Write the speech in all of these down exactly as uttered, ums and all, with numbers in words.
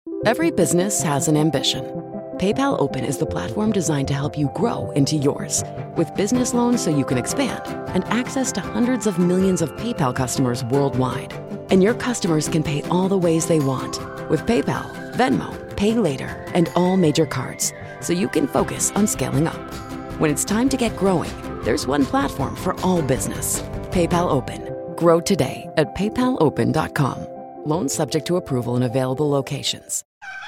Every business has an ambition. PayPal Open is the platform designed to help you grow into yours. With business loans so you can expand and access to hundreds of millions of PayPal customers worldwide. And your customers can pay all the ways they want with PayPal, Venmo, Pay Later, and all major cards, so you can focus on scaling up. When it's time to get growing, there's one platform for all business. PayPal Open. Grow today at paypal open dot com. Loans subject to approval in available locations.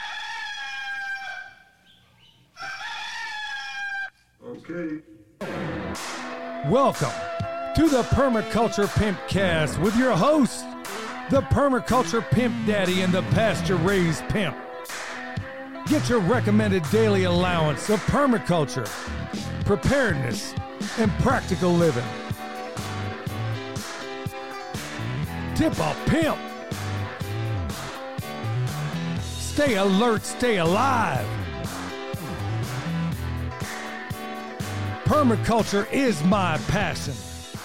Okay. Welcome to the Permaculture Pimpcast with your host, the Permaculture Pimp Daddy and the Pasture Raised Pimp. Get your recommended daily allowance of permaculture, preparedness, and practical living. Tip a pimp. Stay alert, stay alive. Permaculture is my passion.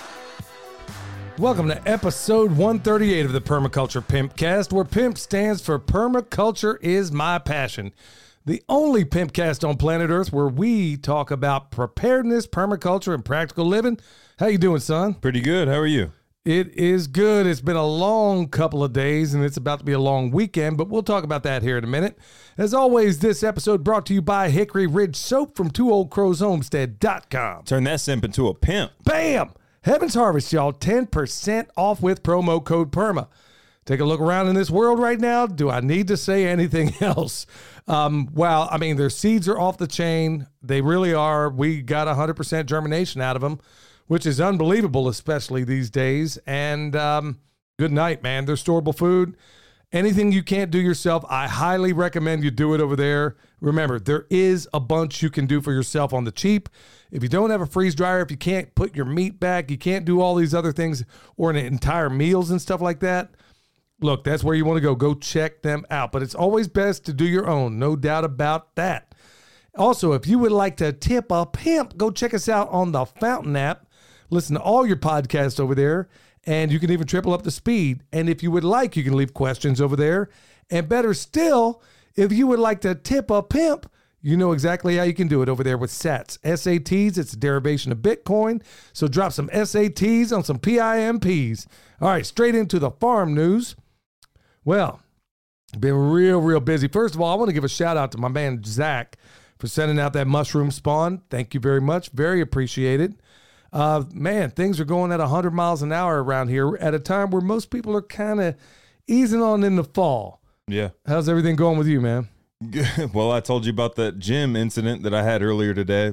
Welcome to episode one thirty-eight of the Permaculture Pimpcast, where PIMP stands for Permaculture is my passion. The only Pimpcast on planet Earth where we talk about preparedness, permaculture, and practical living. How you doing, son? Pretty good. How are you? It is good. It's been a long couple of days, and it's about to be a long weekend, but we'll talk about that here in a minute. As always, this episode brought to you by Hickory Ridge Soap from two old crows homestead dot com. Turn that simp into a pimp. Bam! Heaven's Harvest, y'all. ten percent off with promo code PERMA. Take a look around in this world right now. Do I need to say anything else? Um, well, I mean, their seeds are off the chain. They really are. We got one hundred percent germination out of them, which is unbelievable, especially these days. And um, good night, man. They're storable food. Anything you can't do yourself, I highly recommend you do it over there. Remember, there is a bunch you can do for yourself on the cheap. If you don't have a freeze dryer, if you can't put your meat back, you can't do all these other things or an entire meals and stuff like that, look, that's where you want to go. Go check them out. But it's always best to do your own. No doubt about that. Also, if you would like to tip a pimp, go check us out on the Fountain app. Listen to all your podcasts over there, and you can even triple up the speed. And if you would like, you can leave questions over there. And better still, if you would like to tip a pimp, you know exactly how you can do it over there with SATs. S A Ts, it's a derivation of Bitcoin. So drop some S A Ts on some P I M Ps. All right, straight into the farm news. Well, been real, real busy. First of all, I want to give a shout out to my man, Zach, for sending out that mushroom spawn. Thank you very much. Very appreciated. Uh, man, things are going at one hundred miles an hour around here at a time where most people are kind of easing on in the fall. Yeah. How's everything going with you, man? Well, I told you about that gym incident that I had earlier today.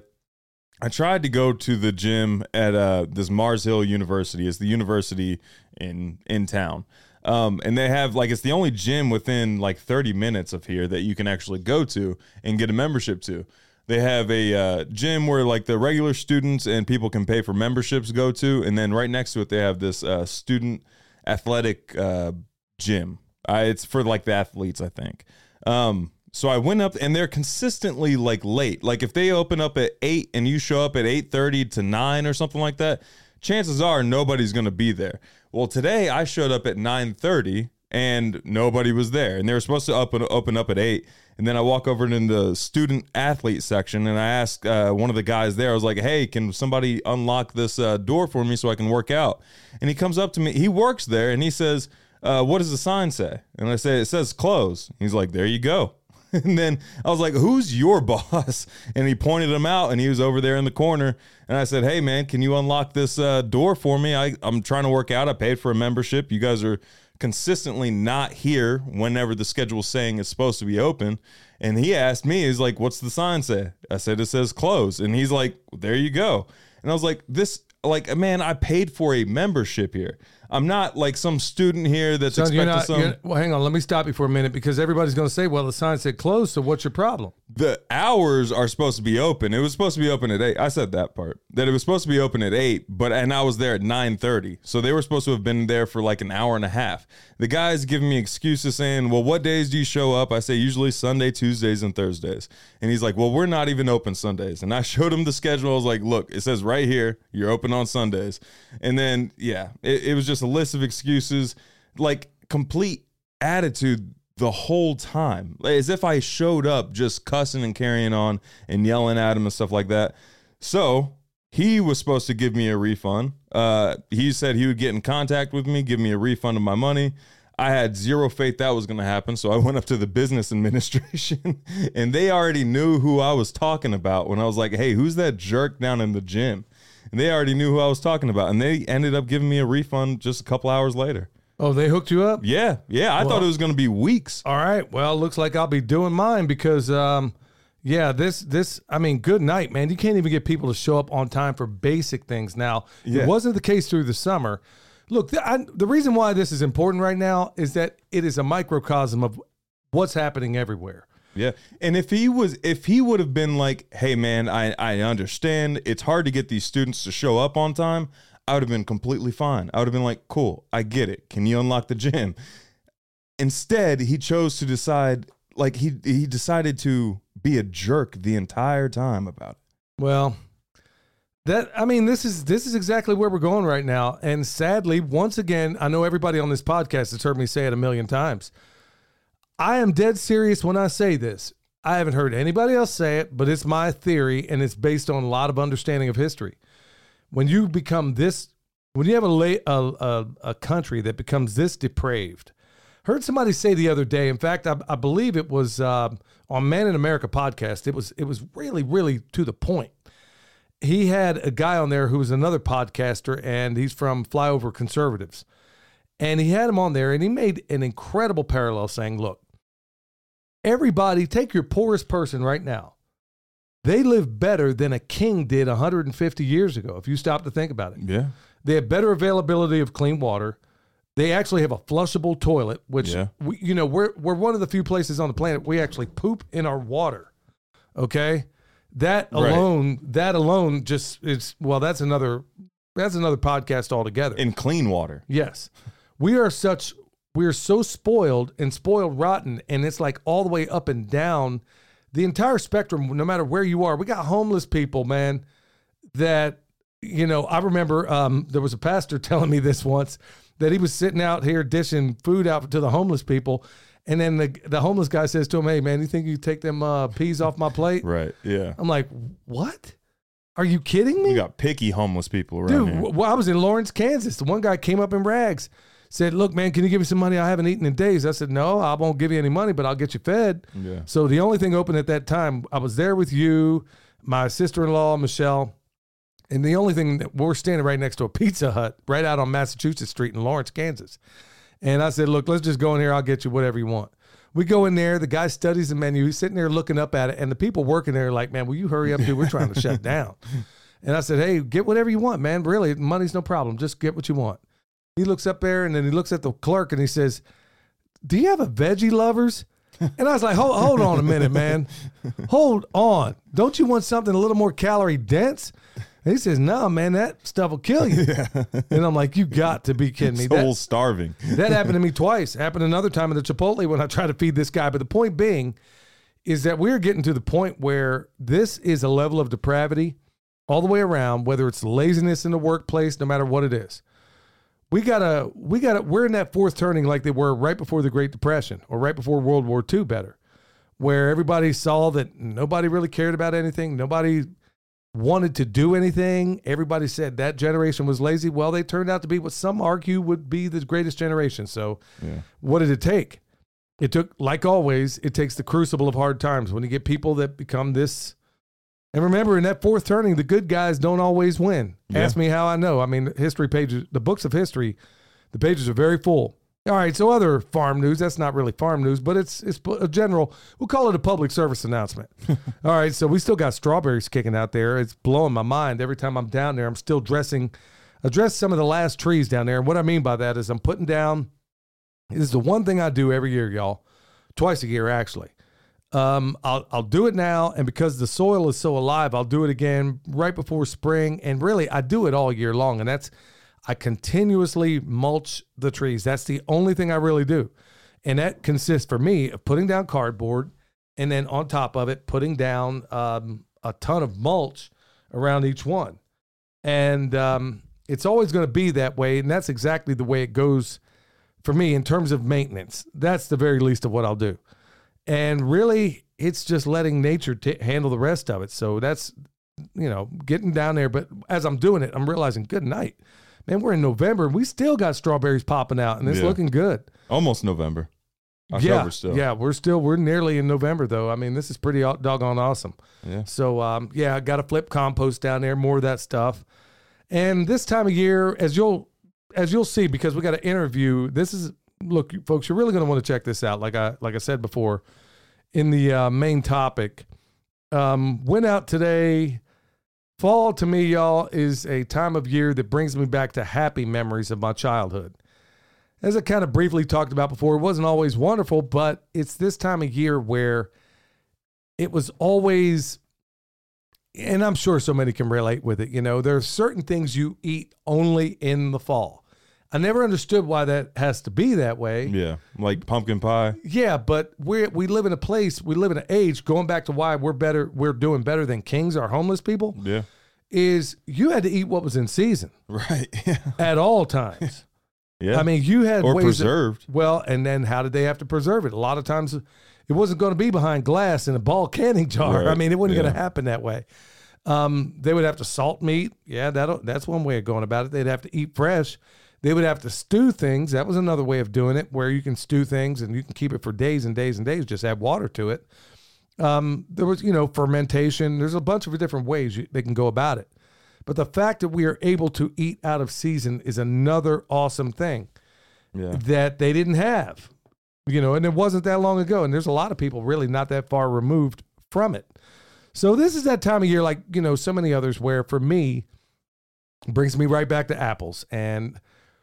I tried to go to the gym at uh, this Mars Hill University. It's the university in in town. Um, and they have, like, it's the only gym within, like, thirty minutes of here that you can actually go to and get a membership to. They have a uh, gym where, like, the regular students and people can pay for memberships go to. And then right next to it, they have this uh, student athletic uh, gym. Uh, it's for, like, the athletes, I think. Um, so I went up, and they're consistently, like, late. Like, if they open up at eight and you show up at eight thirty to nine or something like that, chances are nobody's going to be there. Well, today I showed up at nine thirty, and nobody was there. And they were supposed to open, open up at eight. And then I walk over in the student athlete section, and I ask uh, one of the guys there, I was like, hey, can somebody unlock this uh, door for me so I can work out? And he comes up to me. He works there, and he says, uh, what does the sign say? And I say, it says close. He's like, there you go. And then I was like, who's your boss? And he pointed him out, and he was over there in the corner. And I said, hey, man, can you unlock this uh, door for me? I, I'm trying to work out. I paid for a membership. You guys are consistently not here whenever the schedule is saying it's supposed to be open. And he asked me, he's like, what's the sign say? I said, it says close. And he's like, there you go. And I was like, this, like, man, I paid for a membership here. I'm not like some student here that's Son, expecting you're not, some. you're, well, hang on. Let me stop you for a minute, because everybody's going to say, well, the sign said closed, so what's your problem? The hours are supposed to be open. It was supposed to be open at eight. I said that part, that it was supposed to be open at eight, but, and I was there at nine thirty. So they were supposed to have been there for like an hour and a half. The guy's giving me excuses saying, well, what days do you show up? I say, usually Sunday, Tuesdays, and Thursdays. And he's like, well, we're not even open Sundays. And I showed him the schedule. I was like, look, it says right here, you're open on Sundays. And then, yeah, it, it was just a list of excuses, like complete attitude the whole time, as if I showed up just cussing and carrying on and yelling at him and stuff like that. So he was supposed to give me a refund. Uh, he said he would get in contact with me, give me a refund of my money. I had zero faith that was going to happen, so I went up to the business administration, and they already knew who I was talking about when I was like, hey, who's that jerk down in the gym? And they already knew who I was talking about, and they ended up giving me a refund just a couple hours later. Oh, they hooked you up? Yeah, yeah. I well, thought it was going to be weeks. All right. Well, looks like I'll be doing mine because, um, yeah, this, this, I mean, good night, man. You can't even get people to show up on time for basic things now. Yeah. It wasn't the case through the summer. Look, the, I, the reason why this is important right now is that it is a microcosm of what's happening everywhere. Yeah. And if he was, if he would have been like, hey, man, I, I understand it's hard to get these students to show up on time, I would have been completely fine. I would have been like, cool, I get it. Can you unlock the gym? Instead, he chose to decide, like he he decided to be a jerk the entire time about it. Well, that I mean, this is this is exactly where we're going right now. And sadly, once again, I know everybody on this podcast has heard me say it a million times. I am dead serious when I say this. I haven't heard anybody else say it, but it's my theory, and it's based on a lot of understanding of history. When you become this, when you have a, a, a, a country that becomes this depraved, heard somebody say the other day, in fact, I, I believe it was uh, on Man in America podcast, it was it was really, really to the point. He had a guy on there who was another podcaster, and he's from Flyover Conservatives. And he had him on there, and he made an incredible parallel saying, look, everybody, take your poorest person right now. They live better than a king did one hundred fifty years ago, if you stop to think about it. Yeah. They have better availability of clean water. They actually have a flushable toilet, which, yeah. we, you know, we're we're one of the few places on the planet we actually poop in our water, okay? That alone, right. that alone just is, well, that's another, that's another podcast altogether. In clean water. Yes. We are such, we are so spoiled and spoiled rotten, and it's like all the way up and down the entire spectrum, no matter where you are. We got homeless people, man, that, you know, I remember um, there was a pastor telling me this once, that he was sitting out here dishing food out to the homeless people. And then the the homeless guy says to him, hey, man, you think you take them uh, peas off my plate? Right, yeah. I'm like, what? Are you kidding me? We got picky homeless people around Dude, here. Dude, well, I was in Lawrence, Kansas. The one guy came up in rags, said, look, man, can you give me some money? I haven't eaten in days. I said, no, I won't give you any money, but I'll get you fed. Yeah. So the only thing open at that time, I was there with you, my sister-in-law, Michelle, and the only thing that we're standing right next to a Pizza Hut right out on Massachusetts Street in Lawrence, Kansas. And I said, look, let's just go in here. I'll get you whatever you want. We go in there. The guy studies the menu. He's sitting there looking up at it. And the people working there are like, man, will you hurry up, dude? We're trying to shut down. And I said, hey, get whatever you want, man. Really, money's no problem. Just get what you want. He looks up there, and then he looks at the clerk, and he says, do you have a Veggie Lovers? And I was like, hold, hold on a minute, man. Hold on. Don't you want something a little more calorie dense? And he says, no, man, that stuff will kill you. Yeah. And I'm like, you got to be kidding me. Soul that, starving. That happened to me twice. Happened another time at the Chipotle when I tried to feed this guy. But the point being is that we're getting to the point where this is a level of depravity all the way around, whether it's laziness in the workplace, no matter what it is. We gotta, we gotta, we're in that fourth turning like they were right before the Great Depression or right before World War Two better, where everybody saw that nobody really cared about anything. Nobody wanted to do anything. Everybody said that generation was lazy. Well, they turned out to be what some argue would be the greatest generation. So yeah. What did it take? It took, like always, it takes the crucible of hard times when you get people that become this. And remember, in that fourth turning, the good guys don't always win. Yeah. Ask me how I know. I mean, history pages, the books of history, the pages are very full. All right, so other farm news, that's not really farm news, but it's it's a general, we'll call it a public service announcement. All right, so we still got strawberries kicking out there. It's blowing my mind. Every time I'm down there, I'm still dressing, I dress some of the last trees down there. And what I mean by that is I'm putting down, this is the one thing I do every year, y'all, twice a year actually. Um, I'll I'll do it now, and because the soil is so alive, I'll do it again right before spring, and really, I do it all year long, and that's, I continuously mulch the trees. That's the only thing I really do. And that consists for me of putting down cardboard and then on top of it, putting down um, a ton of mulch around each one. And um, it's always going to be that way. And that's exactly the way it goes for me, in terms of maintenance, that's the very least of what I'll do. And really, it's just letting nature t- handle the rest of it. So that's, you know, getting down there. But as I'm doing it, I'm realizing, good night. Man, we're in November, and we still got strawberries popping out, and it's Yeah. looking good. Almost November. October yeah, still. Yeah, we're still, we're nearly in November, though. I mean, this is pretty aw- doggone awesome. Yeah. So, um, yeah, I got to flip compost down there, more of that stuff. And this time of year, as you'll as you'll see, because we got an interview, this is, look, folks, you're really going to want to check this out. Like I like I said before, in the uh, main topic, um, went out today. Fall to me, y'all, is a time of year that brings me back to happy memories of my childhood. As I kind of briefly talked about before, it wasn't always wonderful, but it's this time of year where it was always, and I'm sure so many can relate with it, you know, there are certain things you eat only in the fall. I never understood why that has to be that way. Yeah. Like pumpkin pie. Yeah, but we we live in a place, we live in an age, going back to why we're better, we're doing better than kings or homeless people, Yeah. is you had to eat what was in season Right. Yeah. at all times. Yeah. I mean, you had or ways preserved. That, well, and then how did they have to preserve it? A lot of times it wasn't going to be behind glass in a ball canning jar. Right. I mean, it wasn't Yeah. going to happen that way. Um, they would have to salt meat. Yeah, that that's one way of going about it. They'd have to eat fresh. They would have to stew things. That was another way of doing it, where you can stew things and you can keep it for days and days and days. Just add water to it. Um, there was, you know, fermentation. There's a bunch of different ways you, they can go about it. But the fact that we are able to eat out of season is another awesome thing Yeah. that they didn't have, you know, and it wasn't that long ago. And there's a lot of people really not that far removed from it. So this is that time of year, like, you know, so many others, where for me, it brings me right back to apples. And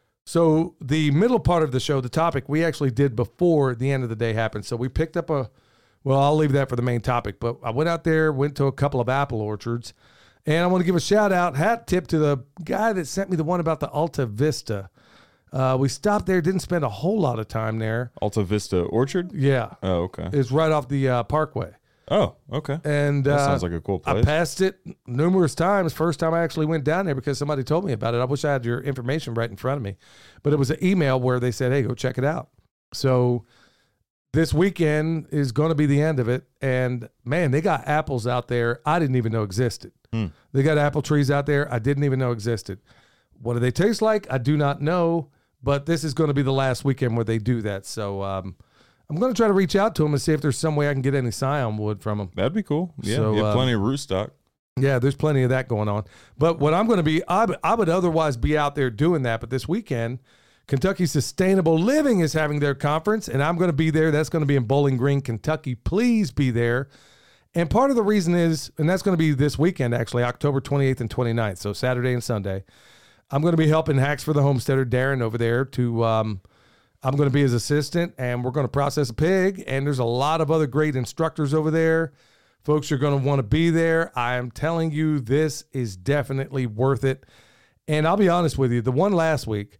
so the middle part of the show, the topic, we actually did before the end of the day happened. So we picked up a, well, I'll leave that for the main topic, but I went out there, went to a couple of apple orchards, and I want to give a shout out, hat tip to the guy that sent me the one about the Alta Vista. Uh, we stopped there, didn't spend a whole lot of time there. Alta Vista Orchard? Yeah. Oh, okay. It's right off the uh, Parkway. Oh, okay. And That uh, sounds like a cool I place. passed it numerous times. First time I actually went down there because somebody told me about it. I wish I had your information right in front of me. But it was an email where they said, hey, go check it out. So this weekend is going to be the end of it. And, man, they got apples out there I didn't even know existed. Hmm. They got apple trees out there I didn't even know existed. What do they taste like? I do not know. But this is going to be the last weekend where they do that. So um, I'm going to try to reach out to them and see if there's some way I can get any scion wood from them. That'd be cool. Yeah. So, you have uh, plenty of root stock. Yeah, there's plenty of that going on. But what I'm going to be, I, I would otherwise be out there doing that. But this weekend, Kentucky Sustainable Living is having their conference, and I'm going to be there. That's going to be in Bowling Green, Kentucky. Please be there. And part of the reason is, and that's going to be this weekend, actually, October twenty-eighth and twenty-ninth, so Saturday and Sunday. I'm going to be helping Hacks for the Homesteader, Darren, over there to, um, I'm going to be his assistant, and we're going to process a pig, and there's a lot of other great instructors over there. Folks are going to want to be there. I am telling you, this is definitely worth it. And I'll be honest with you, the one last week,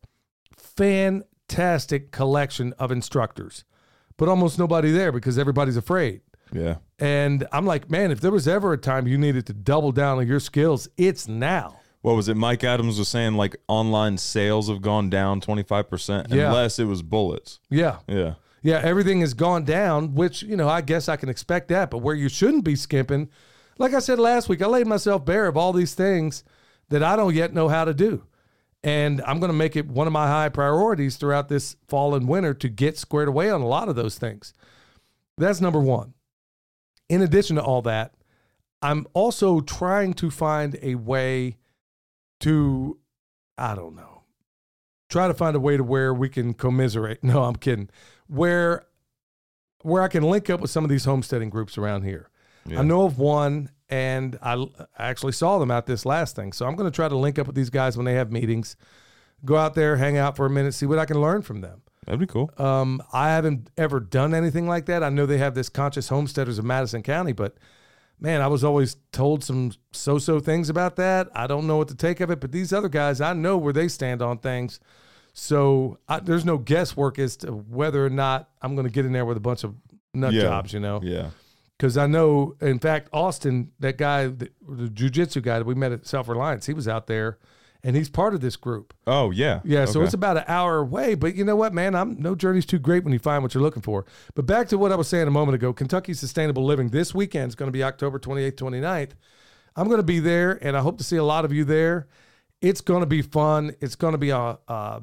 fantastic collection of instructors, but almost nobody there because everybody's afraid. Yeah. And I'm like, man, if there was ever a time you needed to double down on your skills, it's now. What was it? Mike Adams was saying like online sales have gone down twenty-five percent Yeah. unless it was bullets. Yeah. Yeah. Yeah, everything has gone down, which, you know, I guess I can expect that. But where you shouldn't be skimping, like I said last week, I laid myself bare of all these things that I don't yet know how to do. And I'm going to make it one of my high priorities throughout this fall and winter to get squared away on a lot of those things. That's number one. In addition to all that, I'm also trying to find a way to, I don't know, try to find a way to where we can commiserate. No, I'm kidding. Where, where I can link up with some of these homesteading groups around here. Yeah. I know of one, and I, I actually saw them at this last thing. So I'm going to try to link up with these guys when they have meetings, go out there, hang out for a minute, see what I can learn from them. That'd be cool. Um, I haven't ever done anything like that. I know they have this Conscious Homesteaders of Madison County, but man, I was always told some so-so things about that. I don't know what to take of it, but these other guys, I know where they stand on things. So I, there's no guesswork as to whether or not I'm going to get in there with a bunch of nut Yeah. jobs, you know? Yeah. Because I know, in fact, Austin, that guy, the, the jiu-jitsu guy that we met at Self-Reliance, he was out there, and he's part of this group. Oh, yeah. Yeah, so Okay. it's about an hour away. But you know what, man? I'm no journey's too great when you find what you're looking for. But back to what I was saying a moment ago, Kentucky Sustainable Living this weekend is going to be October twenty-eighth, twenty-ninth. I'm going to be there, and I hope to see a lot of you there. It's going to be fun. It's going to be a, uh,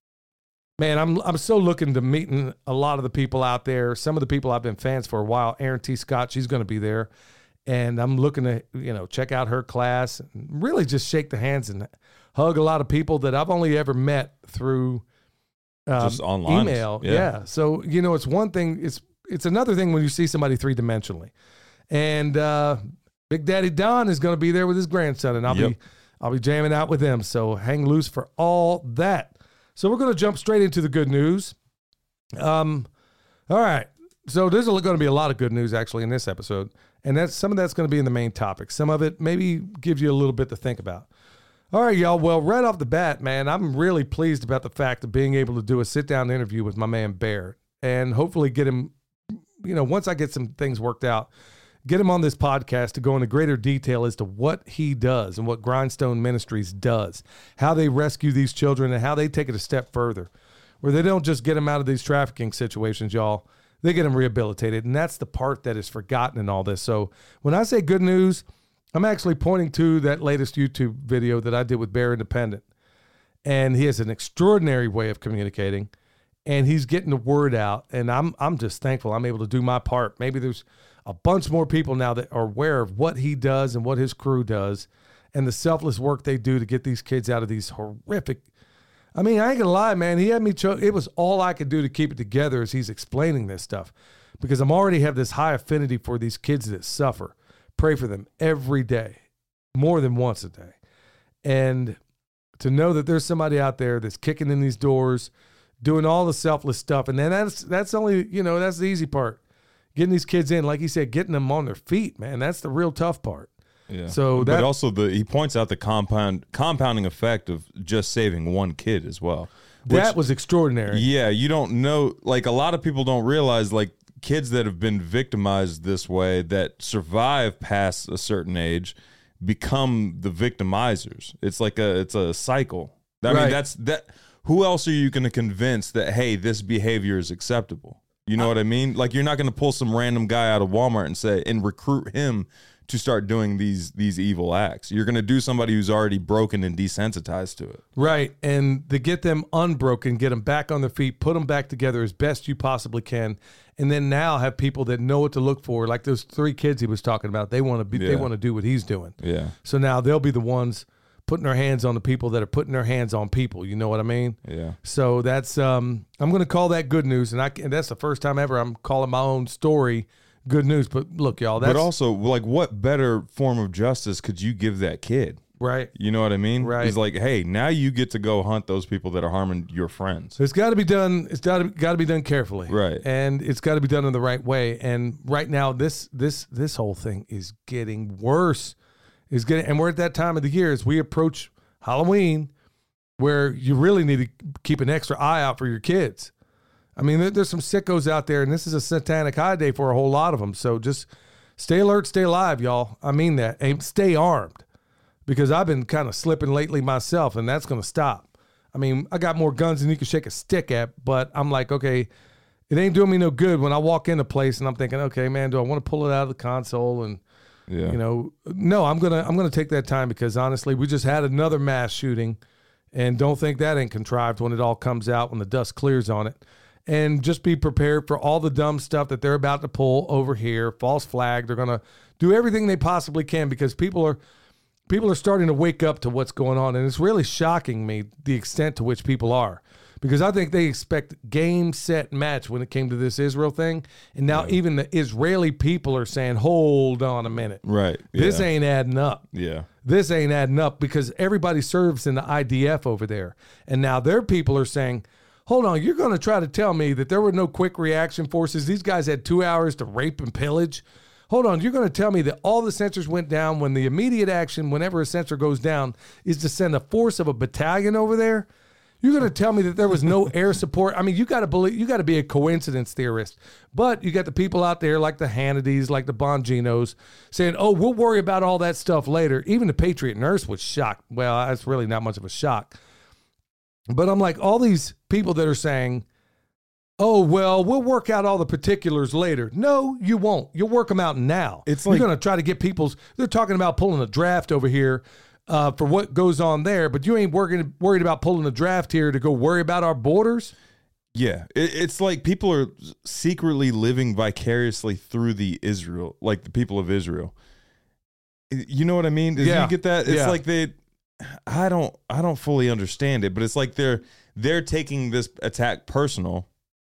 man, I'm I'm so looking to meeting a lot of the people out there. Some of the people I've been fans for a while. Aaron T. Scott, she's going to be there. And I'm looking to, you know, check out her class, and really just shake the hands and hug a lot of people that I've only ever met through um, Just online. email. Yeah. Yeah. So, you know, it's one thing. It's it's another thing when you see somebody three-dimensionally. And uh, Big Daddy Don is going to be there with his grandson, and I'll Yep. be I'll be jamming out with them. So hang loose for all that. So we're going to jump straight into the good news. Um, all right. So there's going to be a lot of good news actually in this episode, and that's some of that's going to be in the main topic. Some of it maybe gives you a little bit to think about. All right, y'all. Well, right off the bat, man, I'm really pleased about the fact of being able to do a sit-down interview with my man Bear, and hopefully get him, you know, once I get some things worked out, get him on this podcast to go into greater detail as to what he does and what Grindstone Ministries does, how they rescue these children, and how they take it a step further, where they don't just get them out of these trafficking situations, y'all. They get them rehabilitated, and that's the part that is forgotten in all this. So when I say good news, I'm actually pointing to that latest YouTube video that I did with Bear Independent, and he has an extraordinary way of communicating, and he's getting the word out, and I'm I'm just thankful I'm able to do my part. Maybe there's a bunch more people now that are aware of what he does and what his crew does and the selfless work they do to get these kids out of these horrific. I mean, I ain't gonna lie, man. He had me choke. It was all I could do to keep it together as he's explaining this stuff, because I'm already have this high affinity for these kids that suffer. Pray for them every day, more than once a day. And to know that there's somebody out there that's kicking in these doors, doing all the selfless stuff. And then that's, that's only, you know, that's the easy part. Getting these kids in, like he said, getting them on their feet, man. That's the real tough part. Yeah. So that, but also the he points out the compound compounding effect of just saving one kid as well. that which- was extraordinary. Yeah, you don't know. Like, a lot of people don't realize, like, kids that have been victimized this way that survive past a certain age become the victimizers. It's like a it's a cycle. I Right. mean, that's that. Who else are you going to convince that, hey, this behavior is acceptable? You know what I mean? Like, you're not going to pull some random guy out of Walmart and say and recruit him to start doing these these evil acts. You're going to do somebody who's already broken and desensitized to it. Right. And to get them unbroken, get them back on their feet, put them back together as best you possibly can. And then now have people that know what to look for. Like those three kids he was talking about, they want to be, they Yeah. want to do what he's doing. Yeah. So now they'll be the ones putting their hands on the people that are putting their hands on people. You know what I mean? Yeah. So that's, um, I'm going to call that good news. And I, and that's the first time ever I'm calling my own story good news. But look, y'all, that's But also, like, what better form of justice could you give that kid? right. You know what I mean? Right. He's like, hey, now you get to go hunt those people that are harming your friends. So it's got to be done. It's got to got to be done carefully, Right. And it's got to be done in the right way. And right now, this this this whole thing is getting worse. Is getting, and we're at that time of the year as we approach Halloween, where you really need to keep an extra eye out for your kids. I mean, there, there's some sickos out there, and this is a satanic high day for a whole lot of them. So just stay alert, stay alive, y'all. I mean that, and stay armed, because I've been kind of slipping lately myself, and that's going to stop. I mean, I got more guns than you can shake a stick at, but I'm like, okay, it ain't doing me no good when I walk in a place and I'm thinking, okay, man, do I want to pull it out of the console? And, Yeah. you know, no, I'm going to, I'm going to take that time, because honestly, we just had another mass shooting, and don't think that ain't contrived when it all comes out, when the dust clears on it. And just be prepared for all the dumb stuff that they're about to pull over here, false flag. They're going to do everything they possibly can, because people are, People are starting to wake up to what's going on, and it's really shocking me the extent to which people are, because I think they expect game, set, match when it came to this Israel thing, and now Yeah. even the Israeli people are saying, hold on a minute. Right. This yeah. ain't adding up. Yeah. This ain't adding up, because everybody serves in the I D F over there, and now their people are saying, hold on, you're going to try to tell me that there were no quick reaction forces? These guys had two hours to rape and pillage? Hold on, you're going to tell me that all the sensors went down when the immediate action, whenever a sensor goes down, is to send a force of a battalion over there? You're going to tell me that there was no air support? I mean, you got to believe, you got to be a coincidence theorist. But you got the people out there like the Hannitys, like the Bonginos, saying, oh, we'll worry about all that stuff later. Even the Patriot Nurse was shocked. Well, that's really not much of a shock. But I'm like, all these people that are saying, oh, well, we'll work out all the particulars later. No, you won't. You'll work them out now. It's You're like- going to try to get people's, they're talking about pulling a draft over here uh, for what goes on there, but you ain't working, worried about pulling a draft here to go worry about our borders. Yeah, it, it's like people are secretly living vicariously through the Israel, like the people of Israel. You know what I mean? Did Yeah. you get that? It's Yeah. like they, I don't, I don't fully understand it, but it's like they're they're taking this attack personal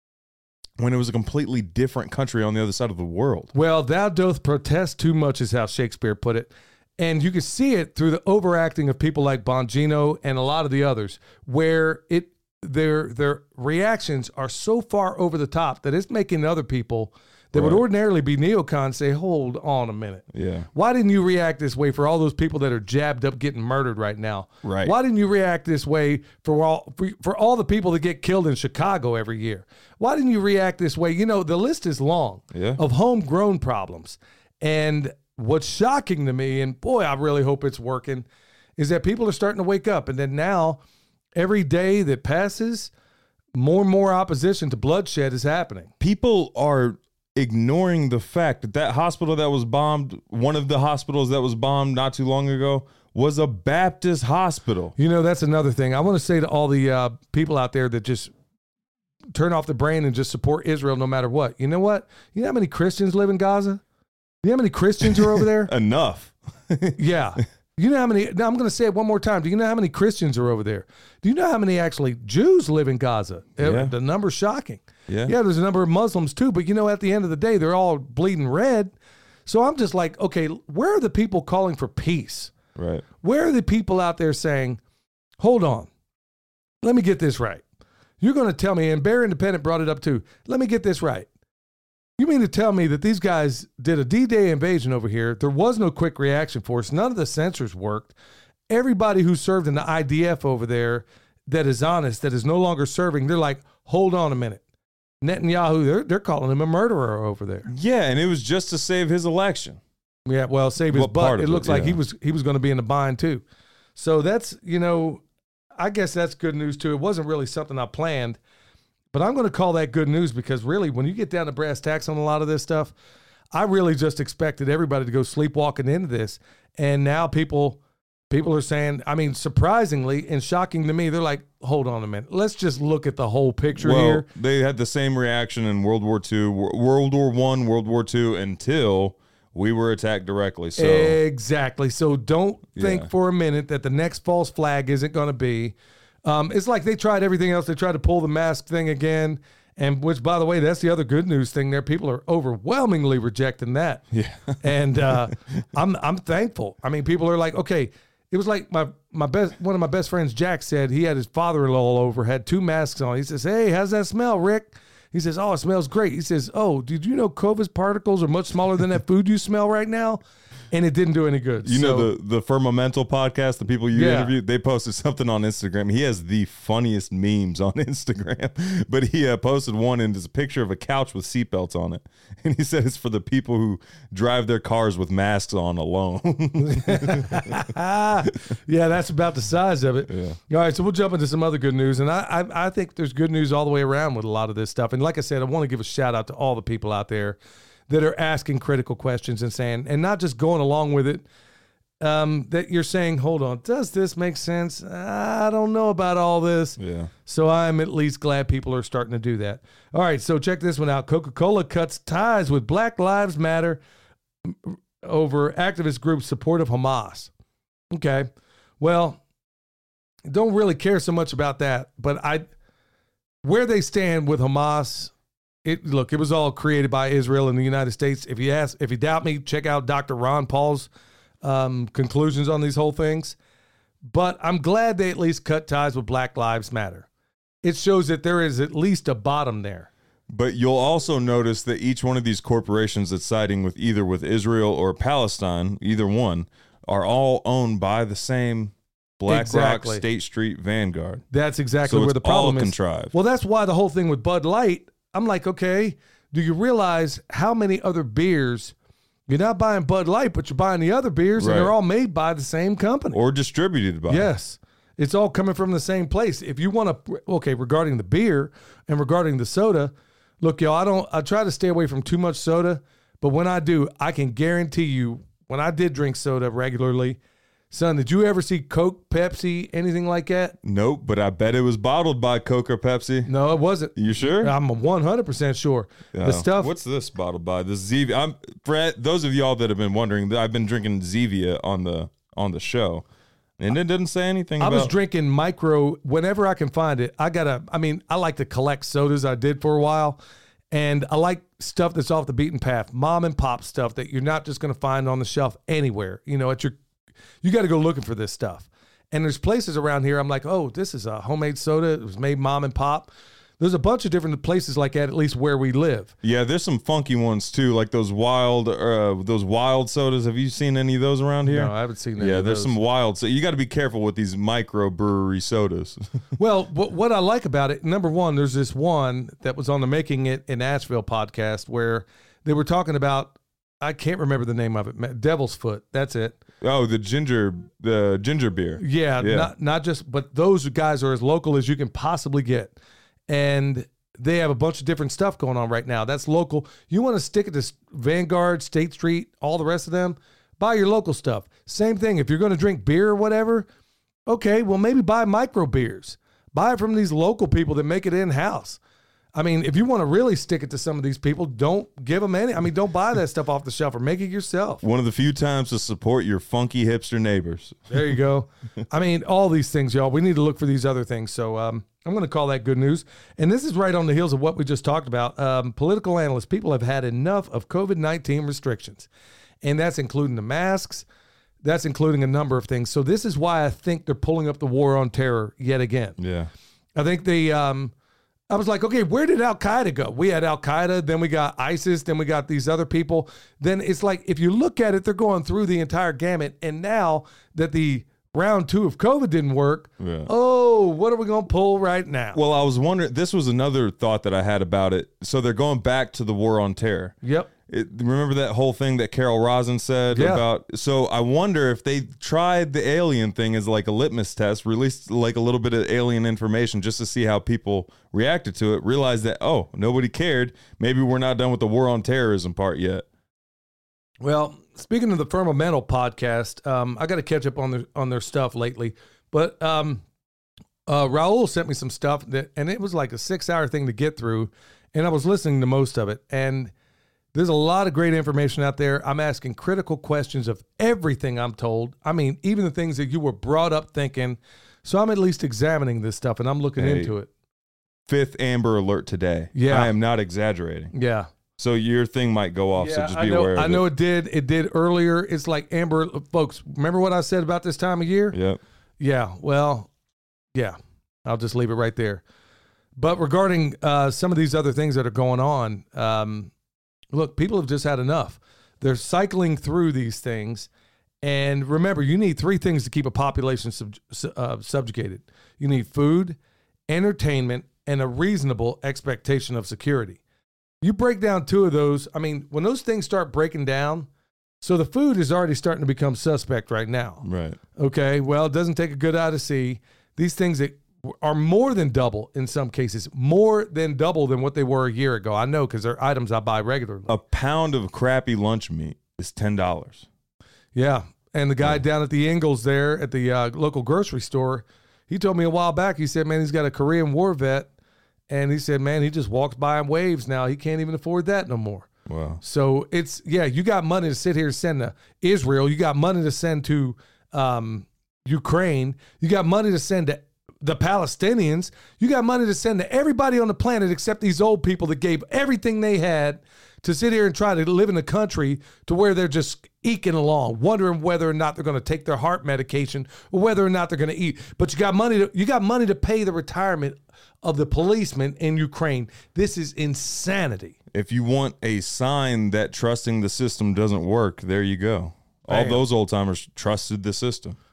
when it was a completely different country on the other side of the world. Well, thou doth protest too much is how Shakespeare put it. And you can see it through the overacting of people like Bongino and a lot of the others, where it their their reactions are so far over the top that it's making other people that would Right. ordinarily be neocons say, hold on a minute. Yeah. Why didn't you react this way for all those people that are jabbed up getting murdered right now? Right. Why didn't you react this way for all for, for all the people that get killed in Chicago every year? Why didn't you react this way? You know, the list is long Yeah. of homegrown problems. And what's shocking to me, and boy, I really hope it's working, is that people are starting to wake up. And then now, every day that passes, more and more opposition to bloodshed is happening. People are ignoring the fact that that hospital that was bombed, one of the hospitals that was bombed not too long ago, was a Baptist hospital. You know, that's another thing. I want to say to all the uh, people out there that just turn off the brain and just support Israel no matter what. You know what? You know how many Christians live in Gaza? You know how many Christians are over there? Enough. Yeah. You know how many, now I'm going to say it one more time. Do you know how many Christians are over there? Do you know how many actually Jews live in Gaza? Uh, Yeah. The number's shocking. Yeah. Yeah, there's a number of Muslims too, but you know, at the end of the day, they're all bleeding red. So I'm just like, okay, where are the people calling for peace? Right. Where are the people out there saying, hold on, let me get this right. You're going to tell me, and Bear Independent brought it up too, let me get this right. You mean to tell me that these guys did a D-Day invasion over here? There was no quick reaction force. None of the sensors worked. Everybody who served in the I D F over there that is honest, that is no longer serving, they're like, hold on a minute. Netanyahu, they're, they're calling him a murderer over there. Yeah, and it was just to save his election. Yeah, well, save his What part butt. of It looks it? like he Yeah. was he was going to be in the bind too. So that's, you know, I guess that's good news too. It wasn't really something I planned, but I'm going to call that good news because really, when you get down to brass tacks on a lot of this stuff, I really just expected everybody to go sleepwalking into this, and now people people are saying, I mean, surprisingly and shocking to me, they're like, hold on a minute, let's just look at the whole picture Well, here. they had the same reaction in World War Two, Wo- World War One, World War Two, until we were attacked directly. So Exactly. So don't think Yeah. for a minute that the next false flag isn't going to be. Um, it's like they tried everything else. They tried to pull the mask thing again, and which, by the way, that's the other good news thing there. People are overwhelmingly rejecting that. yeah, And uh, I'm I'm thankful. I mean, people are like, okay. It was like my my best one of my best friends, Jack, said he had his father-in-law over, had two masks on. He says, "Hey, how's that smell, Rick?" He says, "Oh, it smells great." He says, "Oh, did you know COVID particles are much smaller than that food you smell right now?" And it didn't do any good. you So- know the the Firmamental podcast, the people you Yeah. interviewed, they posted something on Instagram. He has the funniest memes on Instagram, but he uh, posted one and it's a picture of a couch with seatbelts on it, and he said it's for the people who drive their cars with masks on alone. yeah, that's about the size of it. Yeah. All right, so we'll jump into some other good news, and I, I I think there's good news all the way around with a lot of this stuff. And like I said, I want to give a shout out to all the people out there that are asking critical questions and saying, and not just going along with it. Um, that you're saying, hold on, does this make sense? I don't know about all this. Yeah. So I'm at least glad people are starting to do that. All right, so check this one out. Coca-Cola cuts ties with Black Lives Matter over activist groups' support of Hamas. Okay. Well, don't really care so much about that, but I where they stand with Hamas, it look, it was all created by Israel and the United States. If you ask, if you doubt me, check out Doctor Ron Paul's um, conclusions on these whole things. But I'm glad they at least cut ties with Black Lives Matter. It shows that there is at least a bottom there. But you'll also notice that each one of these corporations that's siding with either with Israel or Palestine, either one, are all owned by the same Black Exactly. Rock, State Street, Vanguard. That's exactly So where it's the problem all is. contrived. Well, that's why the whole thing with Bud Light, I'm like, okay, do you realize how many other beers, you're not buying Bud Light, but you're buying the other beers, Right. and they're all made by the same company. Or distributed by. Yes. It's all coming from the same place. If you want to, okay, regarding the beer and regarding the soda, look, y'all, I don't, I try to stay away from too much soda, but when I do, I can guarantee you, when I did drink soda regularly, son, did you ever see Coke, Pepsi, anything like that? Nope, but I bet it was bottled by Coke or Pepsi. No, it wasn't. You sure? I'm one hundred percent sure. Yeah. The stuff. What's this bottled by? The Zevia. I'm for those of y'all that have been wondering. I've been drinking Zevia on the on the show, and it didn't say anything. I about... was drinking micro whenever I can find it. I gotta. I mean, I like to collect sodas. I did for a while, and I like stuff that's off the beaten path, mom and pop stuff that you're not just gonna find on the shelf anywhere. You know, at your, you got to go looking for this stuff. And there's places around here. I'm like, oh, this is a homemade soda. It was made mom and pop. There's a bunch of different places like that, at least where we live. Yeah, there's some funky ones too, like those wild, uh, those wild sodas. Have you seen any of those around here? No, I haven't seen any Yeah, of there's those. some wild. So you got to be careful with these micro brewery sodas. Well, what, what I like about it, number one, there's this one that was on the Making It in Asheville podcast where they were talking about, I can't remember the name of it, Devil's Foot. That's it. Oh, the ginger, the ginger beer. Yeah, Yeah. Not, not just, but those guys are as local as you can possibly get. And they have a bunch of different stuff going on right now. That's local. You want to stick it to Vanguard, State Street, all the rest of them, buy your local stuff. Same thing. If you're going to drink beer or whatever, okay, well, maybe buy micro beers. Buy it from these local people that make it in-house. I mean, if you want to really stick it to some of these people, don't give them any. I mean, don't buy that stuff off the shelf or make it yourself. One of the few times to support your funky hipster neighbors. There you go. I mean, all these things, y'all. We need to look for these other things. So um, I'm going to call that good news. And this is right on the heels of what we just talked about. Um, political analysts, people have had enough of COVID nineteen restrictions. And that's including the masks. That's including a number of things. So this is why I think they're pulling up the war on terror yet again. Yeah. I think they, um, I was like, okay, where did Al-Qaeda go? We had Al-Qaeda, then we got ISIS, then we got these other people. Then it's like, if you look at it, they're going through the entire gamut. And now that the round two of COVID didn't work, Yeah. oh, what are we going to pull right now? Well, I was wondering, this was another thought that I had about it. So they're going back to the war on terror. Yep. It, remember that whole thing that Carol Rosin said Yeah. about, so I wonder if they tried the alien thing as like a litmus test, released like a little bit of alien information just to see how people reacted to it, realized that, oh, nobody cared. Maybe we're not done with the war on terrorism part yet. Well, speaking of the Firmamental podcast, um, I got to catch up on their on their stuff lately. But um, uh, Raul sent me some stuff that, and it was like a six hour thing to get through, and I was listening to most of it. And there's a lot of great information out there. I'm asking critical questions of everything I'm told. I mean, even the things that you were brought up thinking. So I'm at least examining this stuff, and I'm looking Hey. into it. Fifth Amber Alert today. Yeah. I am not exaggerating. Yeah. So your thing might go off, so just be I know, aware of I know it. it did. It did earlier. It's like Amber, folks, remember what I said about this time of year? Yep. Yeah, well, yeah, I'll just leave it right there. But regarding uh, some of these other things that are going on, um, look, people have just had enough. They're cycling through these things. And remember, you need three things to keep a population sub- uh, subjugated. You need food, entertainment, and a reasonable expectation of security. You break down two of those. I mean, when those things start breaking down, so the food is already starting to become suspect right now. Right. Okay, well, it doesn't take a good eye to see these things that are more than double in some cases, more than double than what they were a year ago. I know because they're items I buy regularly. A pound of crappy lunch meat is ten dollars. Yeah, and the guy down at the Ingalls there at the uh, local grocery store, he told me a while back, he said, man, he's got a Korean War vet, and he said, man, he just walks by in waves now. He can't even afford that no more. Wow. So it's, yeah, you got money to sit here and send to Israel. You got money to send to um, Ukraine. You got money to send to the Palestinians. You got money to send to everybody on the planet except these old people that gave everything they had to sit here and try to live in a country to where they're just eking along, wondering whether or not they're going to take their heart medication or whether or not they're going to eat. But you got money to, you got money to pay the retirement of the policemen in Ukraine. This is insanity. If you want a sign that trusting the system doesn't work, there you go. All Bam. those old timers trusted the system.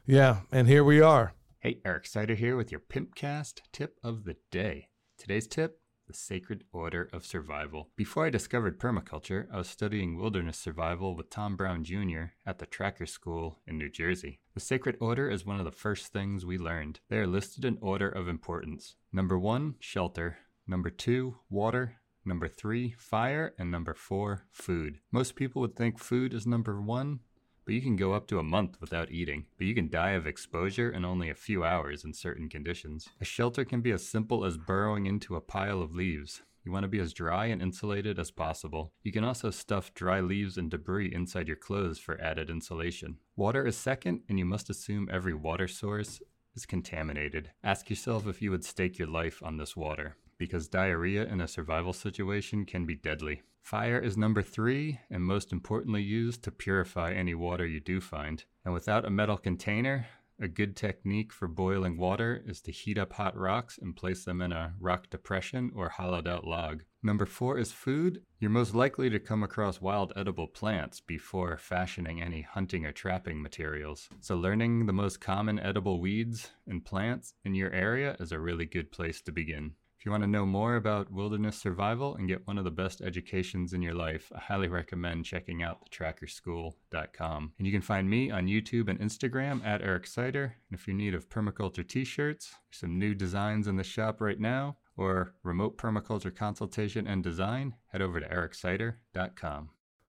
Yeah, and here we are. Hey, Eric Sider here with your Pimpcast tip of the day. Today's tip, the Sacred Order of Survival. Before I discovered permaculture, I was studying wilderness survival with Tom Brown Junior at the Tracker School in New Jersey. The Sacred Order is one of the first things we learned. They are listed in order of importance. Number one, shelter. Number two, water. Number three, fire. And number four, food. Most people would think food is number one, but you can go up to a month without eating. But you can die of exposure in only a few hours in certain conditions. A shelter can be as simple as burrowing into a pile of leaves. You want to be as dry and insulated as possible. You can also stuff dry leaves and debris inside your clothes for added insulation. Water is second, and you must assume every water source is contaminated. Ask yourself if you would stake your life on this water, because diarrhea in a survival situation can be deadly. Fire is number three, and most importantly used to purify any water you do find. And without a metal container, a good technique for boiling water is to heat up hot rocks and place them in a rock depression or hollowed out log. Number four is food. You're most likely to come across wild edible plants before fashioning any hunting or trapping materials. So learning the most common edible weeds and plants in your area is a really good place to begin. If you want to know more about wilderness survival and get one of the best educations in your life, I highly recommend checking out the tracker school dot com. And you can find me on YouTube and Instagram at Eric Sider. And if you're in need of permaculture t-shirts, there's some new designs in the shop right now, or remote permaculture consultation and design, head over to eric sider dot com.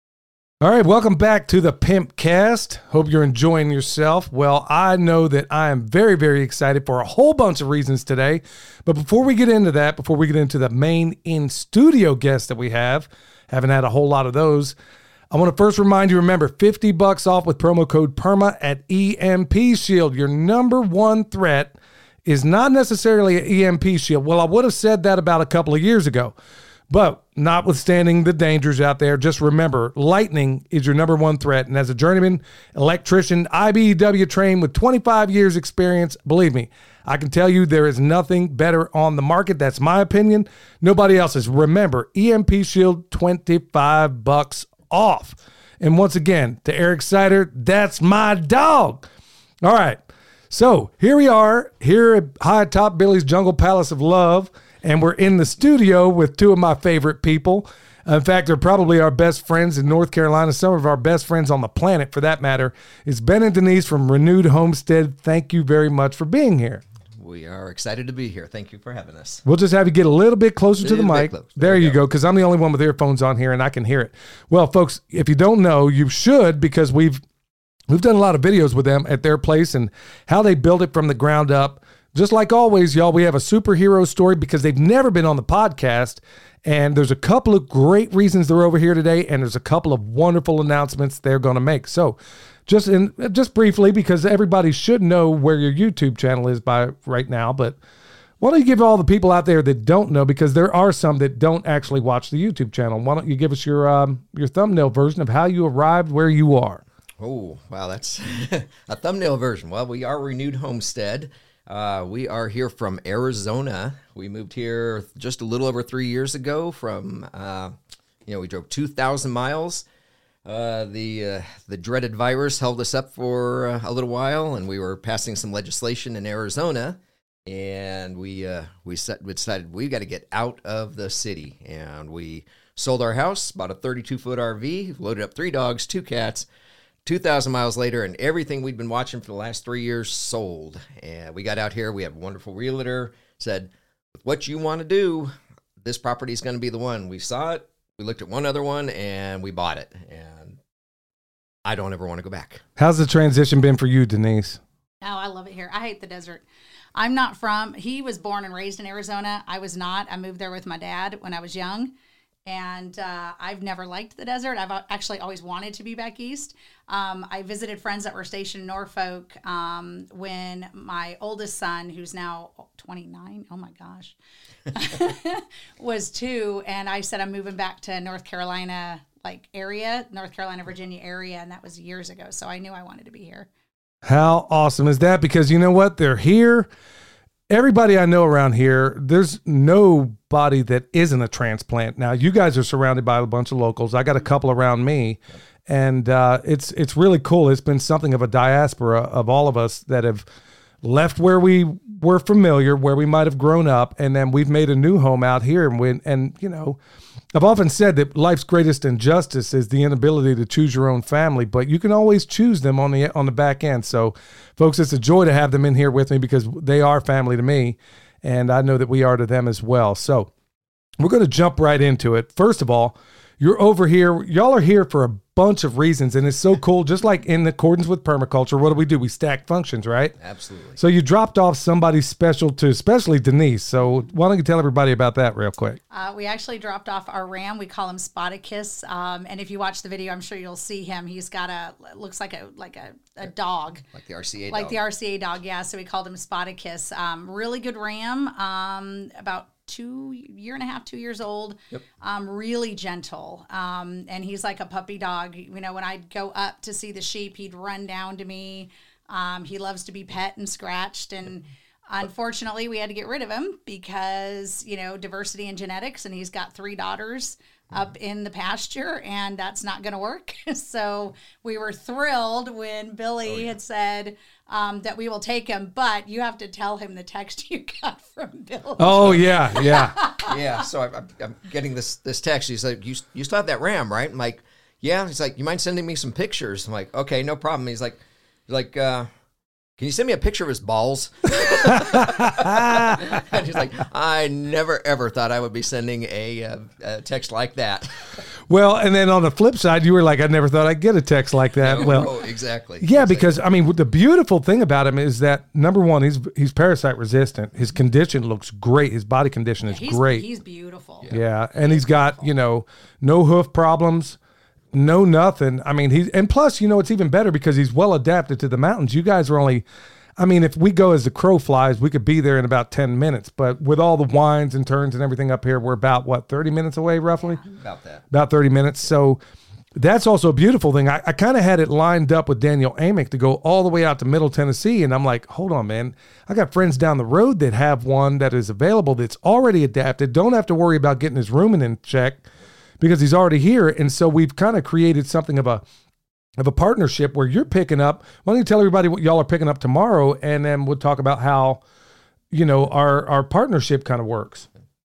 All right, welcome back to the Pimpcast. Hope you're enjoying yourself. Well, I know that I am very, very excited for a whole bunch of reasons today. But before we get into that, before we get into the main in-studio guests that we have, haven't had a whole lot of those, I want to first remind you, remember, fifty bucks off with promo code PERMA at E M P Shield. Your number one threat is not necessarily an E M P shield. Well, I would have said that about a couple of years ago. But notwithstanding the dangers out there, just remember, lightning is your number one threat. And as a journeyman electrician, I B E W trained with twenty-five years experience, believe me, I can tell you there is nothing better on the market. That's my opinion. Nobody else's. Remember, E M P Shield, twenty-five bucks off. And once again, to Eric Sider, that's my dog. All right. So here we are, here at high atop Billy's Jungle Palace of Love. And we're in the studio with two of my favorite people. In fact, they're probably our best friends in North Carolina. Some of our best friends on the planet, for that matter. It's Ben and Denise from Renewed Homestead. Thank you very much for being here. We are excited to be here. Thank you for having us. We'll just have you get a little bit closer to the mic. There, there you go, because I'm the only one with earphones on here, and I can hear it. Well, folks, if you don't know, you should, because we've we've done a lot of videos with them at their place and how they built it from the ground up. Just like always, y'all, we have a superhero story because they've never been on the podcast. And there's a couple of great reasons they're over here today. And there's a couple of wonderful announcements they're going to make. So just in just briefly, because everybody should know where your YouTube channel is by right now. But why don't you give all the people out there that don't know, because there are some that don't actually watch the YouTube channel. Why don't you give us your um, your thumbnail version of how you arrived where you are? Oh, wow, that's a thumbnail version. Well, we are Renewed Homestead. Uh, we are here from Arizona. We moved here just a little over three years ago from, uh, you know, we drove two thousand miles. Uh, the uh, the dreaded virus held us up for uh, a little while, and we were passing some legislation in Arizona, and we uh, we, set, we decided we got to get out of the city, and we sold our house, bought a thirty-two foot R V, loaded up three dogs, two cats, two thousand miles later, and everything we'd been watching for the last three years sold. And we got out here. We had a wonderful realtor, said, with what you want to do, this property is going to be the one. We saw it. We looked at one other one, and we bought it. And I don't ever want to go back. How's the transition been for you, Denise? Oh, I love it here. I hate the desert. I'm not from, he was born and raised in Arizona. I was not. I moved there with my dad when I was young. And uh, I've never liked the desert. I've actually always wanted to be back east. Um, I visited friends that were stationed in Norfolk um, when my oldest son, who's now twenty-nine, oh my gosh, was two. And I said, I'm moving back to North Carolina, like area, North Carolina, Virginia area. And that was years ago. So I knew I wanted to be here. How awesome is that? Because you know what? They're here. Everybody I know around here, there's nobody that isn't a transplant. Now, you guys are surrounded by a bunch of locals. I got a couple around me, And uh, it's it's really cool. It's been something of a diaspora of all of us that have left where we were familiar, where we might have grown up, and then we've made a new home out here. And we, and you know, I've often said that life's greatest injustice is the inability to choose your own family, but you can always choose them on the on the back end. So, folks, it's a joy to have them in here with me because they are family to me, and I know that we are to them as well. So, we're going to jump right into it. First of all, you're over here. Y'all are here for a bunch of reasons, and it's so cool. Just like in accordance with permaculture, what do we do? We stack functions, right? Absolutely. So you dropped off somebody special to, especially Denise. So why don't you tell everybody about that real quick? Uh, we actually dropped off our ram. We call him Spotticus. Um, and if you watch the video, I'm sure you'll see him. He's got a, looks like a like a, a dog. Like the R C A Like dog. the R C A dog, yeah. So we called him Spotticus. Um, really good ram. Um, about two year and a half, two years old. Yep. Um, really gentle. Um, and he's like a puppy dog. You know, when I'd go up to see the sheep, he'd run down to me. Um, he loves to be pet and scratched. And unfortunately, we had to get rid of him because, you know, diversity in genetics, and he's got three daughters up in the pasture, and that's not going to work. So we were thrilled when Billy oh, yeah. had said um, that we will take him, but you have to tell him the text you got from Billy. Oh, yeah, yeah. Yeah, so I, I'm, I'm getting this this text. He's like, you, you still have that ram, right? I'm like, yeah. He's like, you mind sending me some pictures? I'm like, okay, no problem. He's like, he's like, uh, can you send me a picture of his balls? And he's like, I never, ever thought I would be sending a, uh, a text like that. Well, and then on the flip side, you were like, I never thought I'd get a text like that. No, well, oh, exactly. Yeah, exactly. because, I mean, the beautiful thing about him is that, number one, he's he's parasite resistant. His condition looks great. His body condition is he's, great. He's beautiful. Yeah, yeah. And he's got, you know, no hoof problems. No, nothing. I mean, he's, and plus, you know, it's even better because he's well adapted to the mountains. You guys are only, I mean, if we go as the crow flies, we could be there in about ten minutes. But with all the winds and turns and everything up here, we're about, what, thirty minutes away, roughly? Yeah, about that. About thirty minutes. So that's also a beautiful thing. I, I kind of had it lined up with Daniel Amick to go all the way out to Middle Tennessee. And I'm like, hold on, man. I got friends down the road that have one that is available that's already adapted. Don't have to worry about getting his rooming in check, because he's already here. And so we've kind of created something of a of a partnership where you're picking up. Why don't you tell everybody what y'all are picking up tomorrow, and then we'll talk about how, you know, our, our partnership kind of works.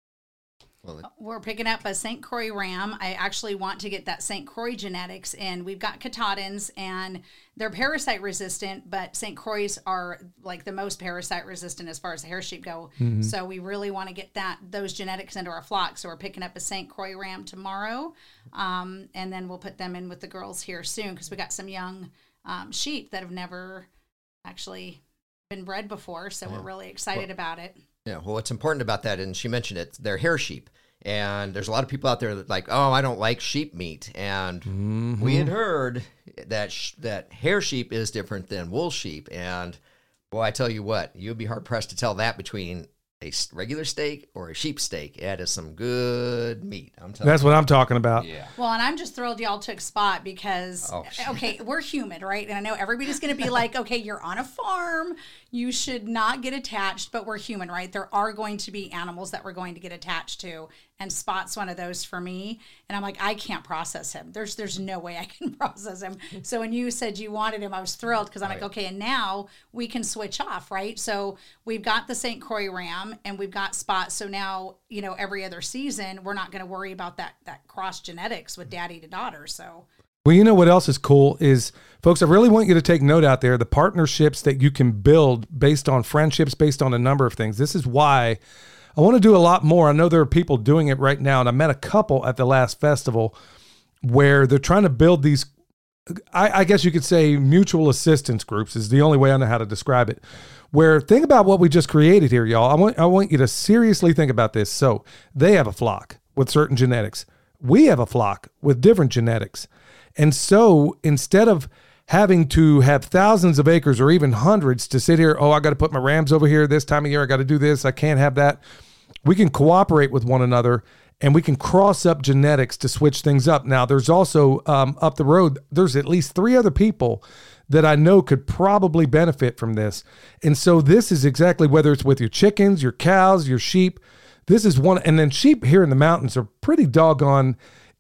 We're picking up a Saint Croix ram. I actually want to get that Saint Croix genetics, and we've got Katahdins, and they're parasite resistant, but Saint Croix are like the most parasite resistant as far as the hair sheep go. Mm-hmm. So we really want to get that those genetics into our flock. So we're picking up a Saint Croix ram tomorrow, um, and then we'll put them in with the girls here soon because we got some young um, sheep that have never actually been bred before. So yeah. we're really excited well, about it. Yeah, well, what's important about that, and she mentioned it, they're hair sheep. And there's a lot of people out there that like, oh, I don't like sheep meat. And mm-hmm. we had heard that sh- that hair sheep is different than wool sheep. And boy, I tell you what, you'd be hard pressed to tell that between a regular steak or a sheep steak. It is some good meat. I'm telling That's you. what I'm talking about. Yeah. Well, and I'm just thrilled y'all took Spot because, oh, okay, we're human, right? And I know everybody's going to be like, okay, you're on a farm. You should not get attached, but we're human, right? There are going to be animals that we're going to get attached to. And Spot's one of those for me. And I'm like, I can't process him. There's there's no way I can process him. So when you said you wanted him, I was thrilled because I'm right. like, okay, and now we can switch off, right? So we've got the Saint Croix ram and we've got Spot. So now, you know, every other season, we're not going to worry about that that cross genetics with daddy to daughter. So. Well, you know what else is cool is, folks, I really want you to take note out there, the partnerships that you can build based on friendships, based on a number of things. This is why I want to do a lot more. I know there are people doing it right now, and I met a couple at the last festival where they're trying to build these, I, I guess you could say mutual assistance groups is the only way I know how to describe it, where think about what we just created here, y'all. I want, I want you to seriously think about this. So they have a flock with certain genetics. We have a flock with different genetics. And so instead of having to have thousands of acres or even hundreds to sit here, oh, I got to put my rams over here this time of year, I got to do this, I can't have that. We can cooperate with one another and we can cross up genetics to switch things up. Now, there's also um, up the road, there's at least three other people that I know could probably benefit from this. And so this is exactly, whether it's with your chickens, your cows, your sheep, this is one. And then sheep here in the mountains are pretty doggone,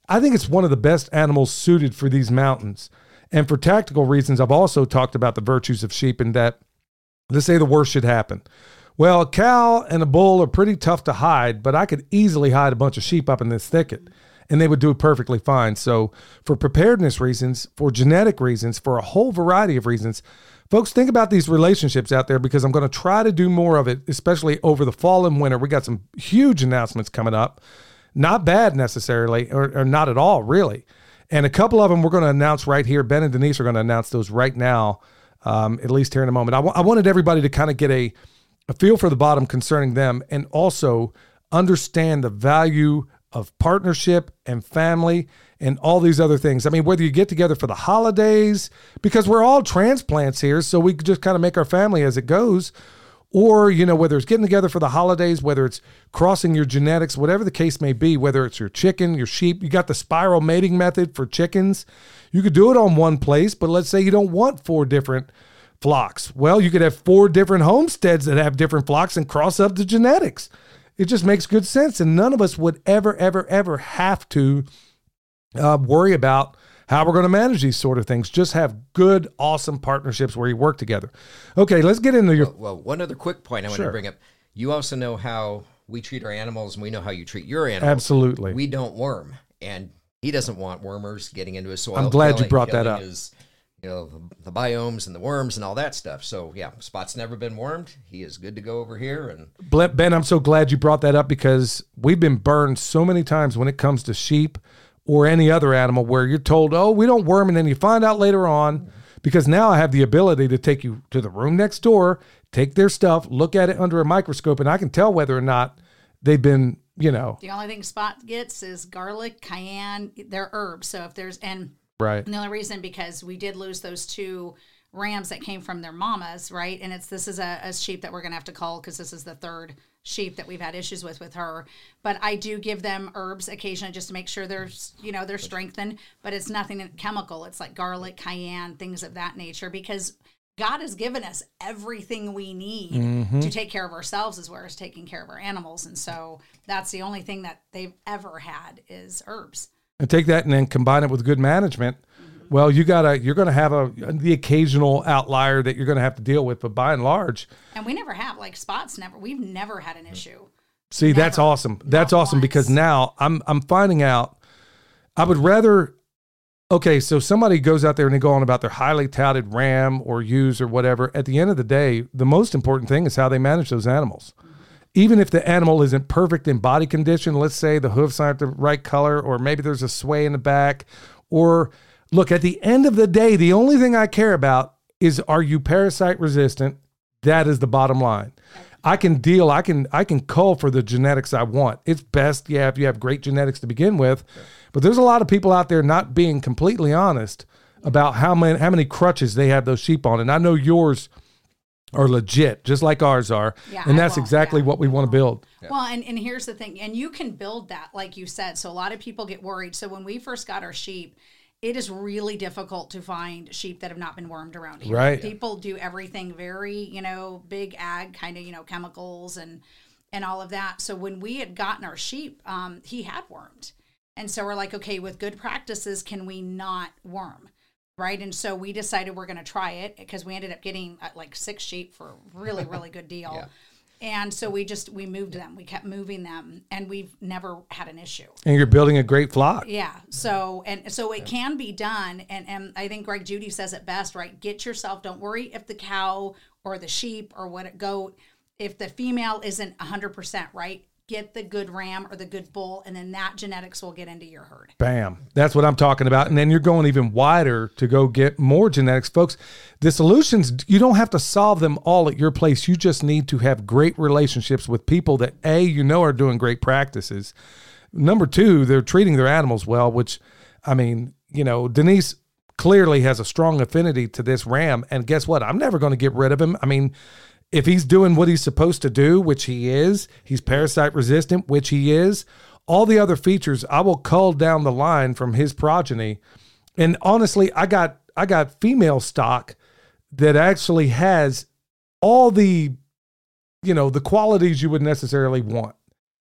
I think it's one of the best animals suited for these mountains. And for tactical reasons, I've also talked about the virtues of sheep in that, let's say the worst should happen. Well, a cow and a bull are pretty tough to hide, but I could easily hide a bunch of sheep up in this thicket, and they would do perfectly fine. So for preparedness reasons, for genetic reasons, for a whole variety of reasons, folks, think about these relationships out there, because I'm going to try to do more of it, especially over the fall and winter. We got some huge announcements coming up. Not bad necessarily, or, or not at all, really. And a couple of them we're going to announce right here. Ben and Denise are going to announce those right now, um, at least here in a moment. I, w- I wanted everybody to kind of get a, a feel for the bottom concerning them, and also understand the value of partnership and family and all these other things. I mean, whether you get together for the holidays, because we're all transplants here, so we just kind of make our family as it goes, or, you know, whether it's getting together for the holidays, whether it's crossing your genetics, whatever the case may be, whether it's your chicken, your sheep, you got the spiral mating method for chickens. You could do it on one place, but let's say you don't want four different flocks. Well, you could have four different homesteads that have different flocks and cross up the genetics. It just makes good sense. And none of us would ever, ever, ever have to uh, worry about how we're going to manage these sort of things. Just have good, awesome partnerships where you work together. Okay, let's get into your... Well, well one other quick point I want Sure. to bring up. You also know how we treat our animals, and we know how you treat your animals. Absolutely. We don't worm, and he doesn't want wormers getting into his soil. I'm glad you killing- brought that killing up. His, you know, the, the biomes and the worms and all that stuff. So, yeah, Spot's never been wormed. He is good to go over here. And Ben, I'm so glad you brought that up, because we've been burned so many times when it comes to sheep or any other animal, where you're told, oh, we don't worm, and then you find out later on, because now I have the ability to take you to the room next door, take their stuff, look at it under a microscope, and I can tell whether or not they've been, you know. The only thing Spot gets is garlic, cayenne, they're herbs. So if there's, and, Right. and the only reason, because we did lose those two rams that came from their mamas, right? And it's, this is a, a sheep that we're going to have to cull, because this is the third sheep that we've had issues with with her. But I do give them herbs occasionally just to make sure they're, you know, they're strengthened, but it's nothing chemical. It's like garlic, cayenne, things of that nature, because God has given us everything we need Mm-hmm. to take care of ourselves, as well as taking care of our animals. And so that's the only thing that they've ever had is herbs. And take that and then combine it with good management. Well, you gotta, you're going to have a the occasional outlier that you're going to have to deal with, but by and large, And we never have, like Spot's never, we've never had an issue. see, that's Never. awesome. That's Not awesome, because once. now I'm I'm finding out. I would rather. Okay, so somebody goes out there and they go on about their highly touted ram or ewes or whatever. At the end of the day, the most important thing is how they manage those animals. Even if the animal isn't perfect in body condition, let's say the hoofs aren't the right color, or maybe there's a sway in the back, or look, at the end of the day, the only thing I care about is, are you parasite resistant? That is the bottom line. I can deal, I can I can cull for the genetics I want. It's best, yeah, if you have great genetics to begin with. But there's a lot of people out there not being completely honest about how many how many crutches they have those sheep on. And I know yours are legit, just like ours are. Yeah, and I that's won't, exactly yeah. what we want to build. Well, and, and here's the thing, and you can build that, like you said. So a lot of people get worried. So when we first got our sheep, it is really difficult to find sheep that have not been wormed around here. Right. People do everything very, you know, big ag kind of, you know, chemicals and and all of that. So when we had gotten our sheep, um, he had wormed. And so we're like, okay, with good practices, can we not worm? Right. And so we decided we're going to try it, because we ended up getting uh, like six sheep for a really, really good deal. Yeah. And so we just, we moved them. We kept moving them, and we've never had an issue. And you're building a great flock. Yeah. So, and so it can be done. And, and I think Greg Judy says it best, right? Get yourself, don't worry if the cow or the sheep or what it goat, if the female isn't one hundred percent right, get the good ram or the good bull, and then that genetics will get into your herd. Bam. That's what I'm talking about. And then you're going even wider to go get more genetics. Folks, the solutions, you don't have to solve them all at your place. You just need to have great relationships with people that, A, you know are doing great practices. Number two, they're treating their animals well, which, I mean, you know, Denise clearly has a strong affinity to this ram. And guess what? I'm never going to get rid of him. I mean, if he's doing what he's supposed to do, which he is, he's parasite resistant, which he is, all the other features, I will cull down the line from his progeny. And honestly, I got I got female stock that actually has all the, you know, the qualities you would necessarily want.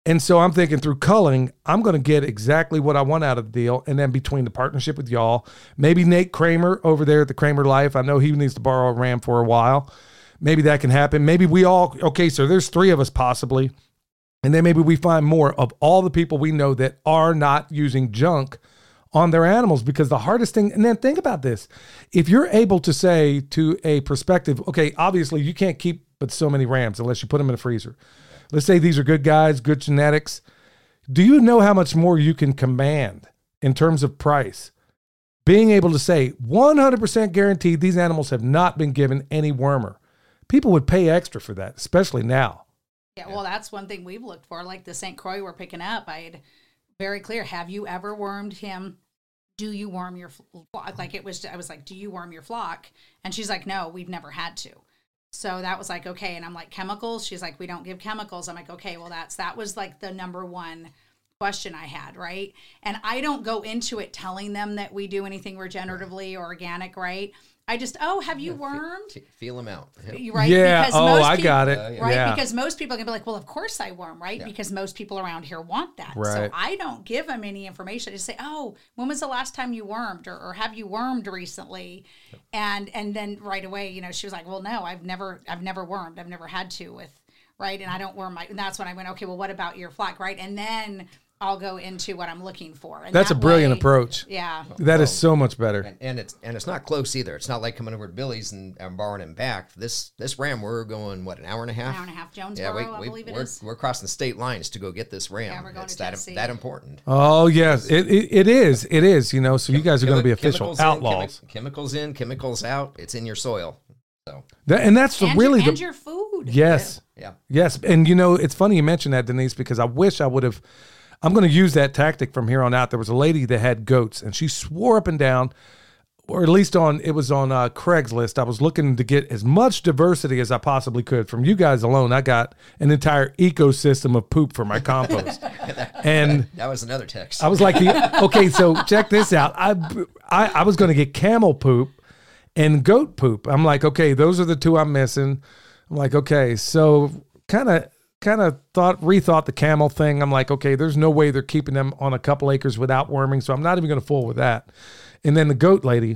And so I'm thinking through culling, I'm going to get exactly what I want out of the deal. And then between the partnership with y'all, maybe Nate Kramer over there at the Kramer Life, I know he needs to borrow a ram for a while. Maybe that can happen. Maybe we all, okay, so there's three of us possibly. And then maybe we find more of all the people we know that are not using junk on their animals, because the hardest thing, and then think about this. If you're able to say to a prospective, okay, obviously you can't keep but so many rams unless you put them in a freezer. Let's say these are good guys, good genetics. Do you know how much more you can command in terms of price? Being able to say one hundred percent guaranteed these animals have not been given any wormer. People would pay extra for that, especially now. Yeah, well, that's one thing we've looked for. Like the Saint Croix we're picking up, I had very clear. Have you ever wormed him? Do you worm your flock? Like it was, I was like, do you worm your flock? And she's like, no, we've never had to. So that was like, okay. And I'm like, chemicals? She's like, we don't give chemicals. I'm like, okay, well, that's, that was like the number one question I had, right? And I don't go into it telling them that we do anything regeneratively or organic, right? I just, oh, have you wormed? Feel, feel them out. Yep. Right? Yeah. Because Oh, most I peop- got it. Uh, yeah. Right? Yeah. Because most people are going to be like, well, of course I worm, right? Yeah. Because most people around here want that. Right. So I don't give them any information. I just say, oh, when was the last time you wormed? Or, or have you wormed recently? And and then right away, you know, she was like, well, no, I've never, I've never wormed. I've never had to with, right? And I don't worm my, and that's when I went, okay, well, what about your flock, right? And then I'll go into what I'm looking for. And That's a that brilliant way- approach. Yeah. That is so much better. And, and it's and it's not close either. It's not like coming over to Billy's and, and borrowing him back. This this ram, we're going what, an hour and a half? An hour and a half. Jonesboro, Yeah, we, I we, believe it we're, is. we're crossing state lines to go get this ram. Yeah, we're going it's to that Tennessee. that important. Oh, yes. It, it, it is. It is. You know, so you guys are going to be official Chemicals in, outlaws. chemi- chemicals in, chemicals out. It's in your soil. So That, and that's the And, really your, and the your food. yes. yeah. Yes. And you know, it's funny you mentioned that, Denise, because I wish I would have. I'm going to use that tactic from here on out. There was a lady that had goats, and she swore up and down, or at least on it was on uh, Craigslist. I was looking to get as much diversity as I possibly could. From you guys alone, I got an entire ecosystem of poop for my compost. And That was another text. I was like, the, okay, so check this out. I I, I was going to get camel poop and goat poop. I'm like, okay, those are the two I'm missing. I'm like, okay, so kind of kind of thought rethought the camel thing. I'm like, okay, there's no way they're keeping them on a couple acres without worming, so I'm not even going to fool with that. And then the goat lady,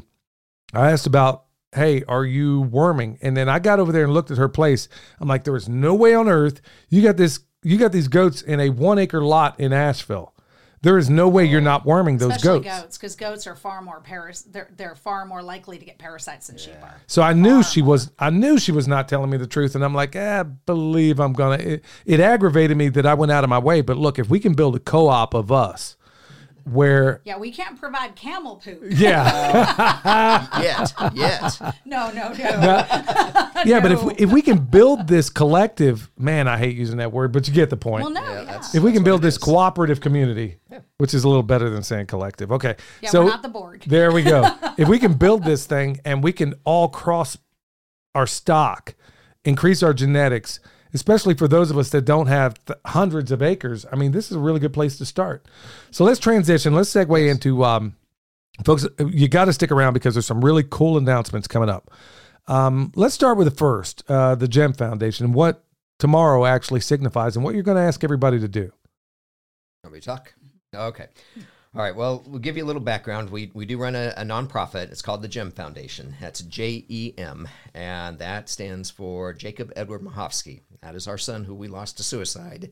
I asked about, hey, are you worming? And then I got over there and looked at her place. I'm like, there is no way on earth you got this. You got these goats in a one acre lot in Asheville. There is no way you're not worming those Especially goats. goats, because goats are far more paras. They're they're far more likely to get parasites than sheep are. So I knew she was. I knew she was not telling me the truth, and I'm like, eh, I believe I'm gonna. It, it aggravated me that I went out of my way. But look, if we can build a co-op of us, where Yeah, we can't provide camel poop. yeah, yet, yet. No, no, no. yeah, but if we, if we can build this collective, man, I hate using that word, but you get the point. Well, no, Yeah, yeah. that's- if we can what build it this is. cooperative community, which is a little better than saying collective. Okay, Yeah, so we're not the Borg. there we go. If we can build this thing and we can all cross our stock, increase our genetics, especially for those of us that don't have th- hundreds of acres, I mean, this is a really good place to start. So let's transition. Let's segue into, um, folks, you got to stick around because there's some really cool announcements coming up. Um, let's start with the first, uh, the GEM Foundation, and what tomorrow actually signifies and what you're going to ask everybody to do. Want me to talk? Okay. All right. Well, we'll give you a little background. We we do run a, a nonprofit. It's called the GEM Foundation. That's J E M, and that stands for Jacob Edward Mahovsky. That is our son who we lost to suicide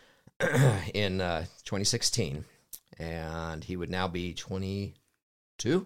in uh, twenty sixteen, and he would now be twenty-two?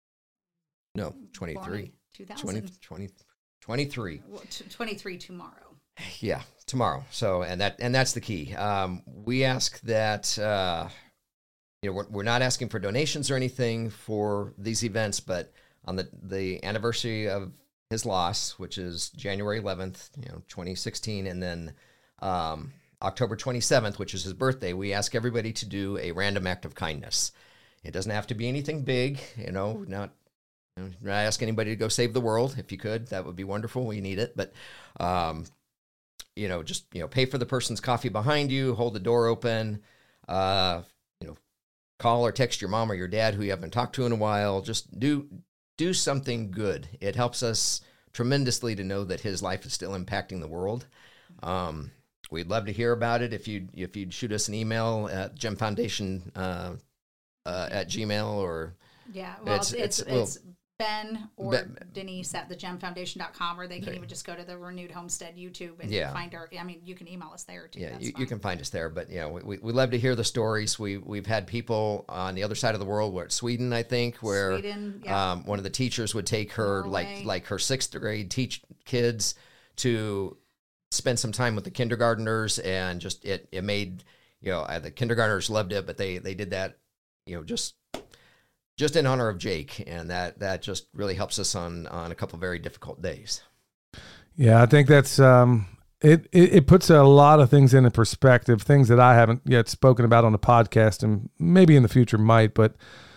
No, twenty-three. two twenty, thousand. twenty, twenty-three. Well, t- twenty-three tomorrow. Yeah, tomorrow. So, and that and that's the key. Um, we ask that uh, you know we're, we're not asking for donations or anything for these events, but on the the anniversary of his loss, which is January eleventh, you know, twenty sixteen, and then um, October twenty-seventh, which is his birthday, we ask everybody to do a random act of kindness. It doesn't have to be anything big, you know, not. You know, not ask anybody to go save the world. If you could, that would be wonderful. We need it, but. Um, you know, just, you know, pay for the person's coffee behind you, hold the door open, uh, you know, call or text your mom or your dad who you haven't talked to in a while. Just do, do something good. It helps us tremendously to know that his life is still impacting the world. Um, we'd love to hear about it. If you'd, if you'd shoot us an email at Gem Foundation uh, uh, at Gmail or yeah, well, it's it's, it's, well, it's Ben or Ben, Denise at the gem foundation dot com, or they can Right. even just go to the Renewed Homestead YouTube and Yeah. find our. I mean, you can email us there too. Yeah, That's you, fine. you can find us there. But yeah, we, we, we love to hear the stories. We we've had people on the other side of the world, where Sweden, I think, where Sweden, yeah. um, one of the teachers would take her Norway. like like her sixth grade teach kids to spend some time with the kindergartners, and just it it made you know uh, the kindergartners loved it, but they they did that you know just. just in honor of Jake, and that, that just really helps us on, on a couple very difficult days. Yeah, I think that's um, it, it. It puts a lot of things into perspective, things that I haven't yet spoken about on the podcast, and maybe in the future might. But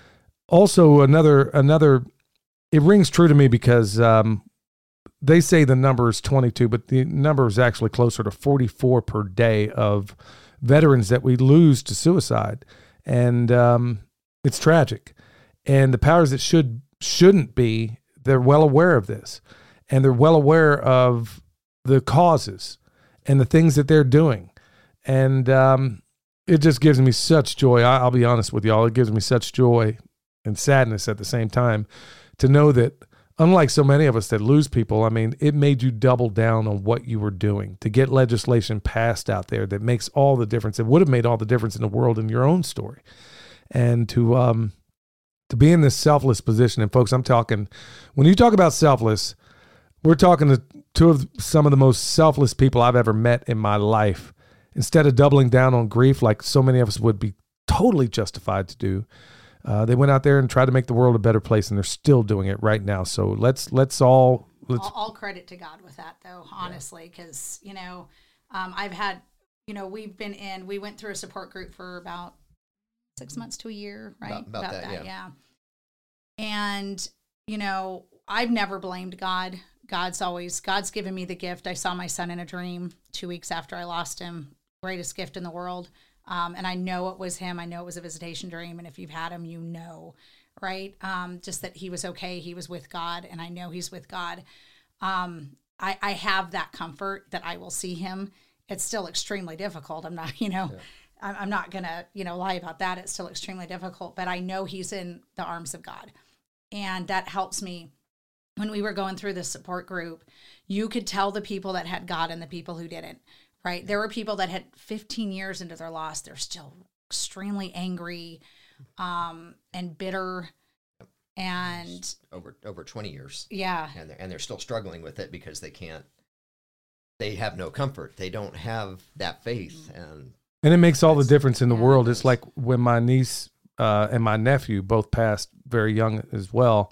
also another another, it rings true to me because um, they say the number is twenty-two, but the number is actually closer to forty-four per day of veterans that we lose to suicide, and um, it's tragic. And the powers that should shouldn't be, they're well aware of this, and they're well aware of the causes and the things that they're doing. And um, it just gives me such joy. I, I'll be honest with y'all. It gives me such joy and sadness at the same time to know that, unlike so many of us that lose people, I mean, it made you double down on what you were doing to get legislation passed out there that makes all the difference. It would have made all the difference in the world in your own story. And to, um, to be in this selfless position. And folks, I'm talking, when you talk about selfless, we're talking to two of some of the most selfless people I've ever met in my life. Instead of doubling down on grief like so many of us would be totally justified to do, uh, they went out there and tried to make the world a better place, and they're still doing it right now. So let's let's all let's all, all credit to God with that, though, honestly, because you know, um, I've had, you know, we've been in, we went through a support group for about six months to a year, right? About, about, about that, that, yeah. And, you know, I've never blamed God. God's always, God's given me the gift. I saw my son in a dream two weeks after I lost him. Greatest gift in the world. Um, and I know it was him. I know it was a visitation dream. And if you've had him, you know, right? Um, just that he was okay. He was with God, and I know he's with God. Um, I, I have that comfort that I will see him. It's still extremely difficult. I'm not, you know, yeah. I'm not going to, you know, lie about that. It's still extremely difficult, but I know he's in the arms of God. And that helps me. When we were going through this support group, you could tell the people that had God and the people who didn't, right? There were people that had fifteen years into their loss. They're still extremely angry um, and bitter. And over, over twenty years. Yeah. And they're, and they're still struggling with it because they can't, they have no comfort. They don't have that faith. And And it makes all the difference in the world. It's like when my niece uh, and my nephew both passed very young as well.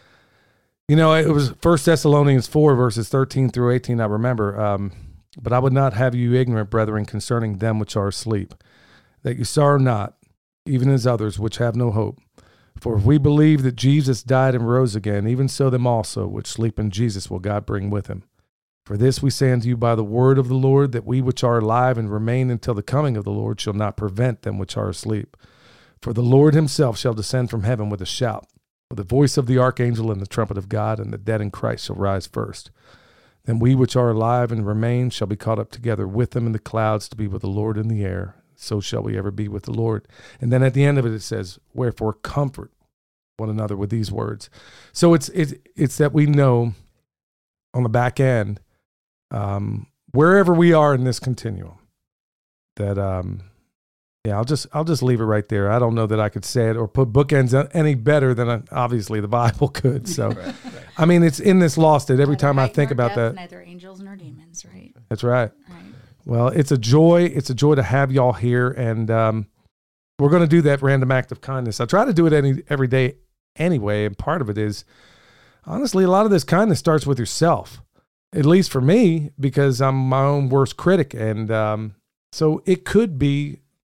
You know, it was First Thessalonians four, verses thirteen through eighteen, I remember. Um, but I would not have you ignorant, brethren, concerning them which are asleep, that you sorrow not, even as others which have no hope. For if we believe that Jesus died and rose again, even so them also which sleep in Jesus will God bring with him. For this we say unto you by the word of the Lord, that we which are alive and remain until the coming of the Lord shall not prevent them which are asleep. For the Lord himself shall descend from heaven with a shout, with the voice of the archangel and the trumpet of God, and the dead in Christ shall rise first. Then we which are alive and remain shall be caught up together with them in the clouds to be with the Lord in the air. So shall we ever be with the Lord. And then at the end of it, it says, wherefore comfort one another with these words. So it's it's it's that we know on the back end, um, wherever we are in this continuum, that um, yeah, I'll just I'll just leave it right there. I don't know that I could say it or put bookends any better than uh, obviously the Bible could. So, right, right. I mean, it's in this lost that every neither time I think nor about death, that, neither angels nor demons, right? That's right. Right. Well, it's a joy. It's a joy to have y'all here, and um, we're going to do that random act of kindness. I try to do it any every day anyway, and part of it is honestly a lot of this kindness starts with yourself. At least for me, because I'm my own worst critic, and um, so it could be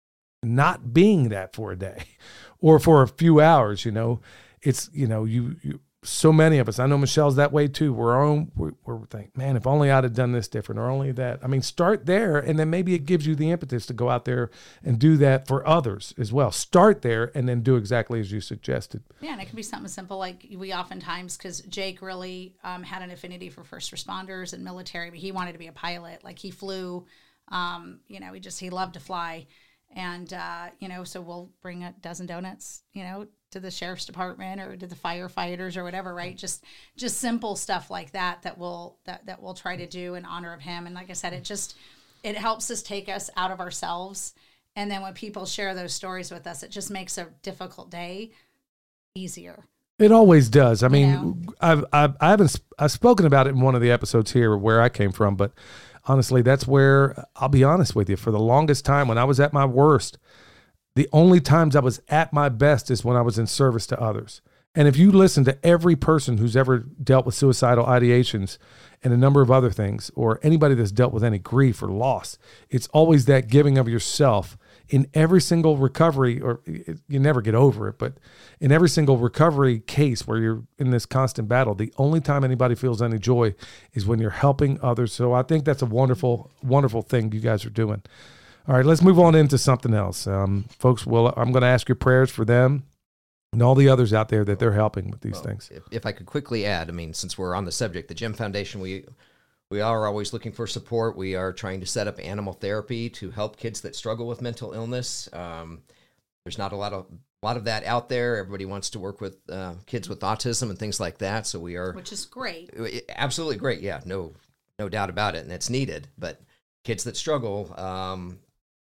not being that for a day or for a few hours. You know, it's you know you. you So many of us, I know Michelle's that way too. We're on, we're, we're thinking, man, if only I'd have done this different or only that. I mean, start there, and then maybe it gives you the impetus to go out there and do that for others as well. Start there and then do exactly as you suggested. Yeah, and it can be something simple like we oftentimes, because Jake really um, had an affinity for first responders and military, but he wanted to be a pilot. Like he flew Um, you know, he just, he loved to fly. And, uh, you know, so we'll bring a dozen donuts, you know, to the sheriff's department or to the firefighters or whatever, right? Just, just simple stuff like that, that we'll, that, that we'll try to do in honor of him. And like I said, it just, it helps us take us out of ourselves. And then when people share those stories with us, it just makes a difficult day easier. It always does. I mean, You know? I've, I've, I haven't, I've spoken about it in one of the episodes here where I came from, but honestly, that's where, I'll be honest with you, for the longest time when I was at my worst, the only times I was at my best is when I was in service to others. And if you listen to every person who's ever dealt with suicidal ideations and a number of other things, or anybody that's dealt with any grief or loss, it's always that giving of yourself in every single recovery, or you never get over it, but in every single recovery case where you're in this constant battle, the only time anybody feels any joy is when you're helping others. So I think that's a wonderful, wonderful thing you guys are doing. All right, let's move on into something else. Um, folks, well, I'm going to ask your prayers for them and all the others out there that they're helping with these Well, things. If, if I could quickly add, I mean, since we're on the subject, the Jim Foundation, we we are always looking for support. We are trying to set up animal therapy to help kids that struggle with mental illness. Um, there's not a lot of a lot of that out there. Everybody wants to work with uh, kids with autism and things like that. So we are Which is great. absolutely great. Yeah, no no doubt about it, and it's needed. But kids that struggle, um,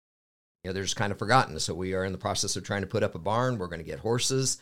you know, they're just kind of forgotten. So we are in the process of trying to put up a barn. We're going to get horses,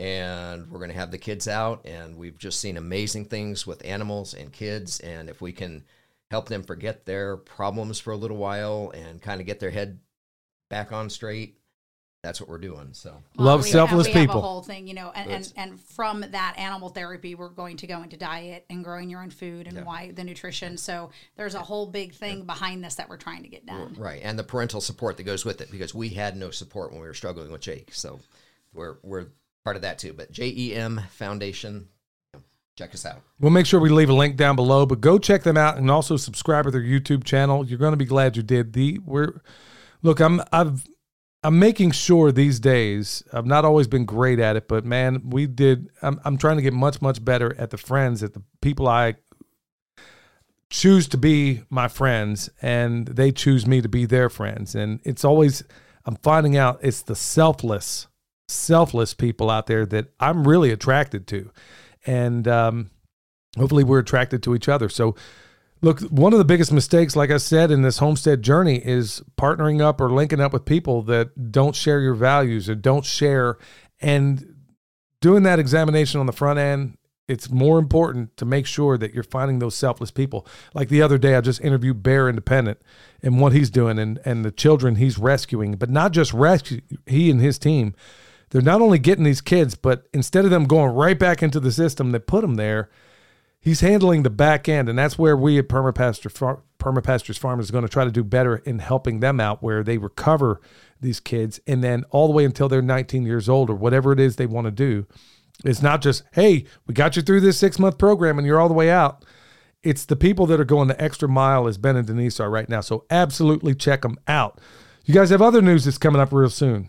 and we're going to have the kids out. And we've just seen amazing things with animals and kids. And if we can help them forget their problems for a little while and kind of get their head back on straight, that's what we're doing. So Love we selfless have, we people. Have a whole thing, you know, and, and, That's- and from that animal therapy, we're going to go into diet and growing your own food and Yeah. why the nutrition. So there's a whole big thing behind this that we're trying to get done. right, and the parental support that goes with it, because we had no support when we were struggling with Jake. So we're we're part of that too. But J E M Foundation, check us out. We'll make sure we leave a link down below, but go check them out and also subscribe to their YouTube channel. You're going to be glad you did. The we're look, I'm I've I'm making sure these days. I've not always been great at it, but man, we did. I'm I'm trying to get much much better at the friends, at the people I choose to be my friends, and they choose me to be their friends. And it's always, I'm finding out it's the selfless, selfless people out there that I'm really attracted to, and um, hopefully we're attracted to each other. So look, one of the biggest mistakes, like I said, in this homestead journey is partnering up or linking up with people that don't share your values or don't share. And doing that examination on the front end, it's more important to make sure that you're finding those selfless people. Like the other day, I just interviewed Bear Independent and what he's doing and, and the children he's rescuing, but not just rescue, he and his team. They're not only getting these kids, but instead of them going right back into the system that put them there, he's handling the back end, and that's where we at Permapasture Far- Permapastures Farm is going to try to do better in helping them out, where they recover these kids, and then all the way until they're nineteen years old or whatever it is they want to do. It's not just, hey, we got you through this six-month program and you're all the way out. It's the people that are going the extra mile, as Ben and Denise are right now. So absolutely check them out. You guys have other news that's coming up real soon.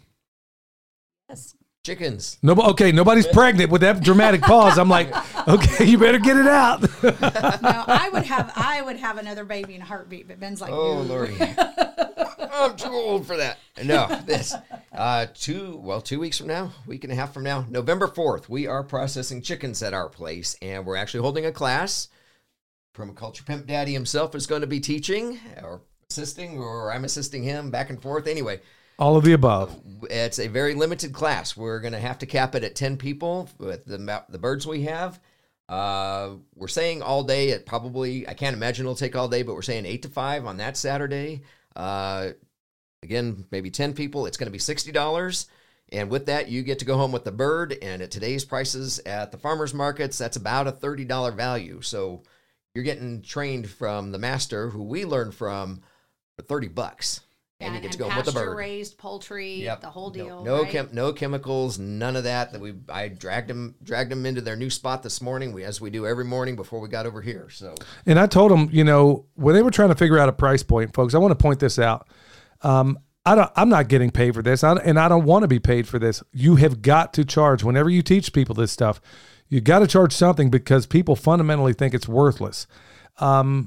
Yes. Chickens. No, okay, nobody's pregnant with that dramatic pause. I'm like, okay, you better get it out. No, I would have I would have another baby in a heartbeat, but Ben's like, Oh, "No." Lordy. I'm too old for that. No, this, uh, two, well, two weeks from now, week and a half from now, November fourth, we are processing chickens at our place, and we're actually holding a class. Permaculture Pimp Daddy himself is going to be teaching or assisting, or I'm assisting him back and forth. Anyway, All of the above. it's a very limited class. We're going to have to cap it at ten people with the amount- the birds we have. Uh, we're saying all day. It probably, I can't imagine it'll take all day, but we're saying eight to five on that Saturday. Uh, again, maybe ten people. It's going to be sixty dollars. And with that, you get to go home with the bird. And at today's prices at the farmers markets, that's about a thirty dollars value. So you're getting trained from the master, who we learned from, for thirty bucks. And Yeah, you get and to go home with the bird. pasture-raised poultry, Yep. the whole deal. No, no, right? chem- no chemicals, none of that. That we, I dragged them, dragged them into their new spot this morning. We, as we do every morning before we got over here. So And I told them, you know, when they were trying to figure out a price point, folks, I want to point this out. Um, I don't, I'm not getting paid for this, I, and I don't want to be paid for this. You have got to charge. Whenever you teach people this stuff, you got to charge something, because people fundamentally think it's worthless. Um,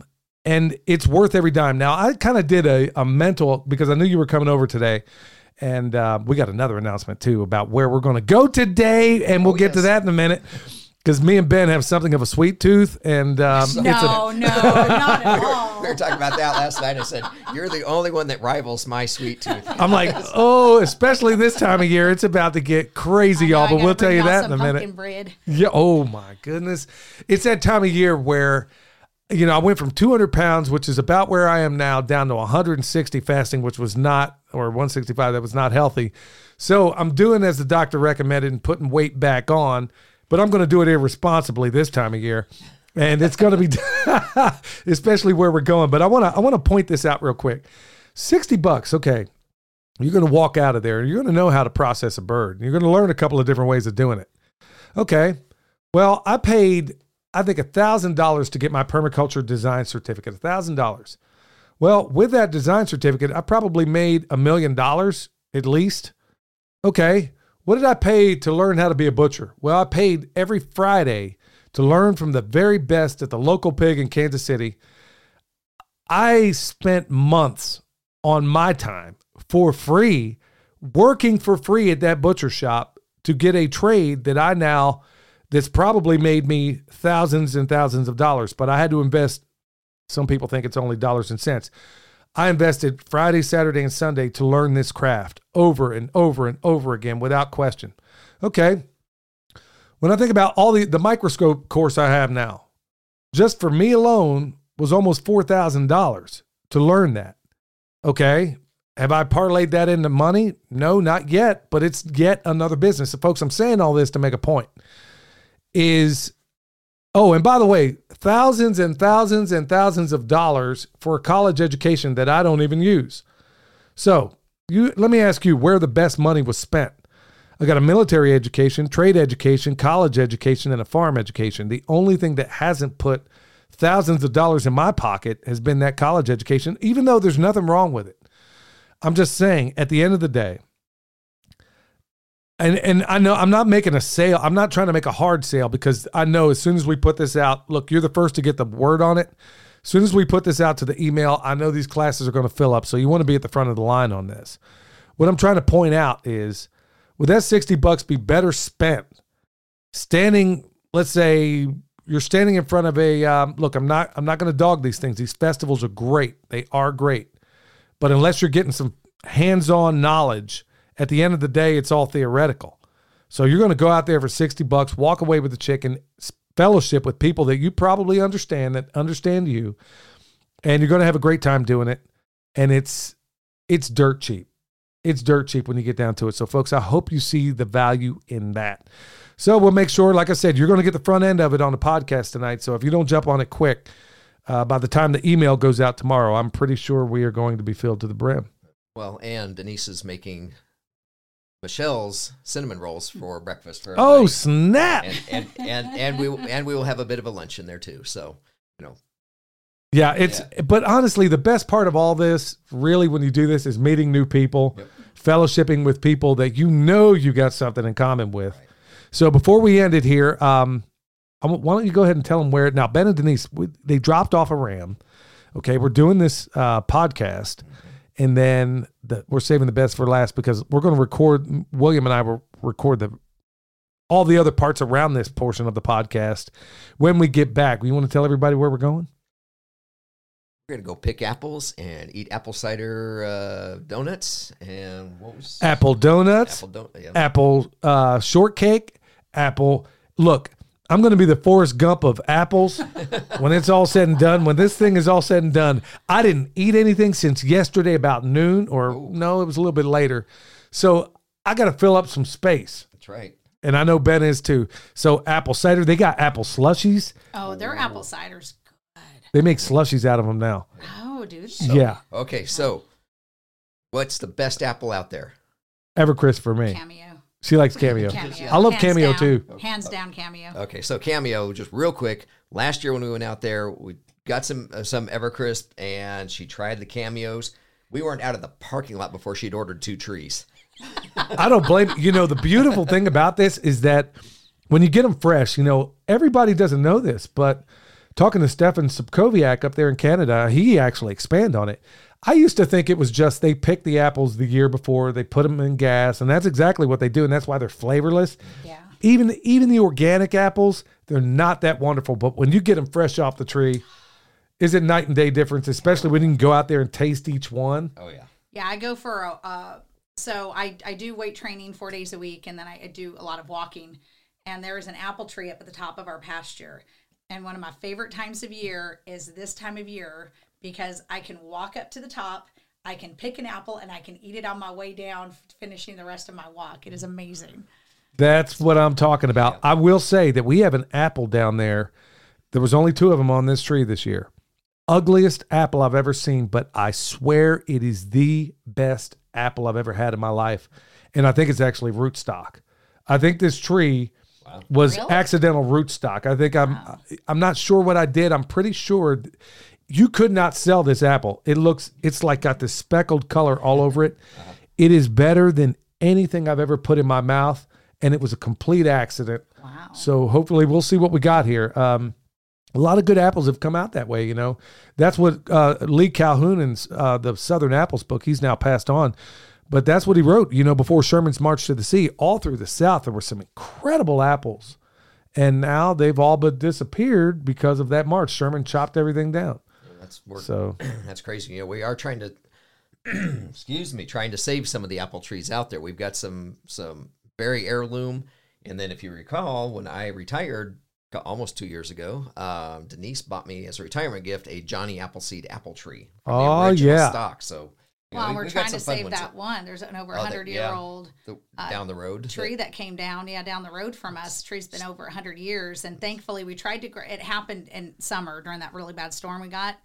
and it's worth every dime. Now, I kind of did a, a mental, because I knew you were coming over today, and uh, we got another announcement too about where we're going to go today, and we'll Oh, get to yes. that in a minute, because me and Ben have something of a sweet tooth, and um, it's a, No, no, not at all. We were talking about that last night. I said, you're the only one that rivals my sweet tooth. I'm like, oh, especially this time of year, it's about to get crazy, y'all. I But gotta we'll tell bring you y'all that in some a minute. pumpkin bread. Yeah. Oh my goodness. It's that time of year where, you know, I went from two hundred pounds, which is about where I am now, down to one hundred sixty fasting, which was not, or one sixty-five, that was not healthy. So I'm doing as the doctor recommended and putting weight back on, but I'm going to do it irresponsibly this time of year. And it's going to be, especially where we're going. But I want to, I want to point this out real quick. sixty bucks. Okay. You're going to walk out of there and you're going to know how to process a bird. You're going to learn a couple of different ways of doing it. Okay. Well, I paid, I think, one thousand dollars to get my permaculture design certificate, one thousand dollars. Well, with that design certificate, I probably made a million dollars at least. Okay. What did I pay to learn how to be a butcher? Well, I paid every Friday to learn from the very best at the local pig in Kansas City. I spent months on my time for free, working for free at that butcher shop to get a trade that I now, that's probably made me thousands and thousands of dollars, but I had to invest. Some people think it's only dollars and cents. I invested Friday, Saturday, and Sunday to learn this craft over and over and over again without question. Okay. When I think about all the, the microscope course I have now, just for me alone was almost four thousand dollars to learn that. Okay. Have I parlayed that into money? No, not yet, but it's yet another business. So folks, I'm saying all this to make a point is, oh, and by the way, thousands and thousands and thousands of dollars for a college education that I don't even use. So you, let me ask you where the best money was spent. I got a military education, trade education, college education, and a farm education. The only thing that hasn't put thousands of dollars in my pocket has been that college education, even though there's nothing wrong with it. I'm just saying, at the end of the day, and and I know I'm not making a sale. I'm not trying to make a hard sale, because I know as soon as we put this out, look, you're the first to get the word on it. As soon as we put this out to the email, I know these classes are going to fill up. So you want to be at the front of the line on this. What I'm trying to point out is, would that sixty bucks be better spent standing, let's say you're standing in front of a, um, look, I'm not, I'm not going to dog these things. These festivals are great. They are great. But unless you're getting some hands-on knowledge, at the end of the day, it's all theoretical. So you're going to go out there for sixty bucks, walk away with the chicken, fellowship with people that you probably understand, that understand you, and you're going to have a great time doing it. And it's, it's dirt cheap. It's dirt cheap when you get down to it. So folks, I hope you see the value in that. So we'll make sure, like I said, you're going to get the front end of it on the podcast tonight. So if you don't jump on it quick, uh, by the time the email goes out tomorrow, I'm pretty sure we are going to be filled to the brim. Well, and Denise is making Michelle's cinnamon rolls for breakfast for Oh, everybody. snap. and and and and we will- and we will have a bit of a lunch in there too. So, you know, Yeah, it's, but honestly, the best part of all this, really, when you do this, is meeting new people, Yep. fellowshipping with people that you know you got something in common with. Right. So before we end it here, um, I w- why don't you go ahead and tell them where, now, Ben and Denise, we, they dropped off a ram. Okay, we're doing this uh, podcast, and then the, we're saving the best for last, because we're going to record, William and I will record the all the other parts around this portion of the podcast when we get back. You want to tell everybody where we're going? we're gonna go pick apples and eat apple cider uh, donuts and what was Apple donuts, apple don- yeah. apple uh, shortcake, apple. Look, I'm going to be the Forrest Gump of apples when it's all said and done. When this thing is all said and done, I didn't eat anything since yesterday about noon, or Ooh. no, it was a little bit later. So I got to fill up some space. That's right. And I know Ben is too. So apple cider, they got apple slushies. Oh, their apple cider's good. They make slushies out of them now. Oh, dude. Yeah. Okay, so what's the best apple out there? Evercrisp for me. Cameo. She likes Cameo. Cameo. I love Hands Cameo down. too. Hands down, Cameo. Okay, so Cameo, just real quick. Last year when we went out there, we got some uh, some Evercrisp, and she tried the Cameos. We weren't out of the parking lot before she'd ordered two trees. I don't blame you. Know, the beautiful thing about this is that when you get them fresh, you know, everybody doesn't know this, but talking to Stefan Subkowiak up there in Canada, he actually expanded on it. I used to think it was just they picked the apples the year before, they put them in gas, and that's exactly what they do, and that's why they're flavorless. Yeah. Even even the organic apples, they're not that wonderful, but when you get them fresh off the tree, is it night and day difference, especially when you can go out there and taste each one? Oh, yeah. Yeah, I go for a, uh, so I, I do weight training four days a week, and then I, I do a lot of walking. And there is an apple tree up at the top of our pasture. And one of my favorite times of year is this time of year because I can walk up to the top, I can pick an apple, and I can eat it on my way down, finishing the rest of my walk. It is amazing. That's what I'm talking about. I will say that we have an apple down there. There was only two of them on this tree this year. Ugliest apple I've ever seen, but I swear it is the best apple I've ever had in my life. And I think it's actually rootstock. I think this tree wow. was really? accidental rootstock. I think I'm wow. I'm not sure what I did. I'm pretty sure you could not sell this apple. It looks it's like got this speckled color all over it. Uh-huh. It is better than anything I've ever put in my mouth, and it was a complete accident. Wow. So hopefully we'll see what we got here. Um A lot of good apples have come out that way, you know. That's what uh, Lee Calhoun in uh, the Southern Apples book, he's now passed on. But that's what he wrote, you know, before Sherman's March to the Sea. All through the South, there were some incredible apples. And now they've all but disappeared because of that march. Sherman chopped everything down. Yeah, that's we're, so that's crazy. You know, we are trying to, excuse me, trying to save some of the apple trees out there. We've got some some very heirloom. And then if you recall, when I retired, almost two years ago, um, Denise bought me as a retirement gift a Johnny Appleseed apple tree from oh, the original yeah. stock. So, you well, know, we, we're we trying got to some fun save ones. that one. There's an over Oh, that- hundred yeah. year old The- uh, down the road tree that- that came down. Yeah, down the road from us. The tree's been over a hundred years, and thankfully we tried to. It happened in summer during that really bad storm we got.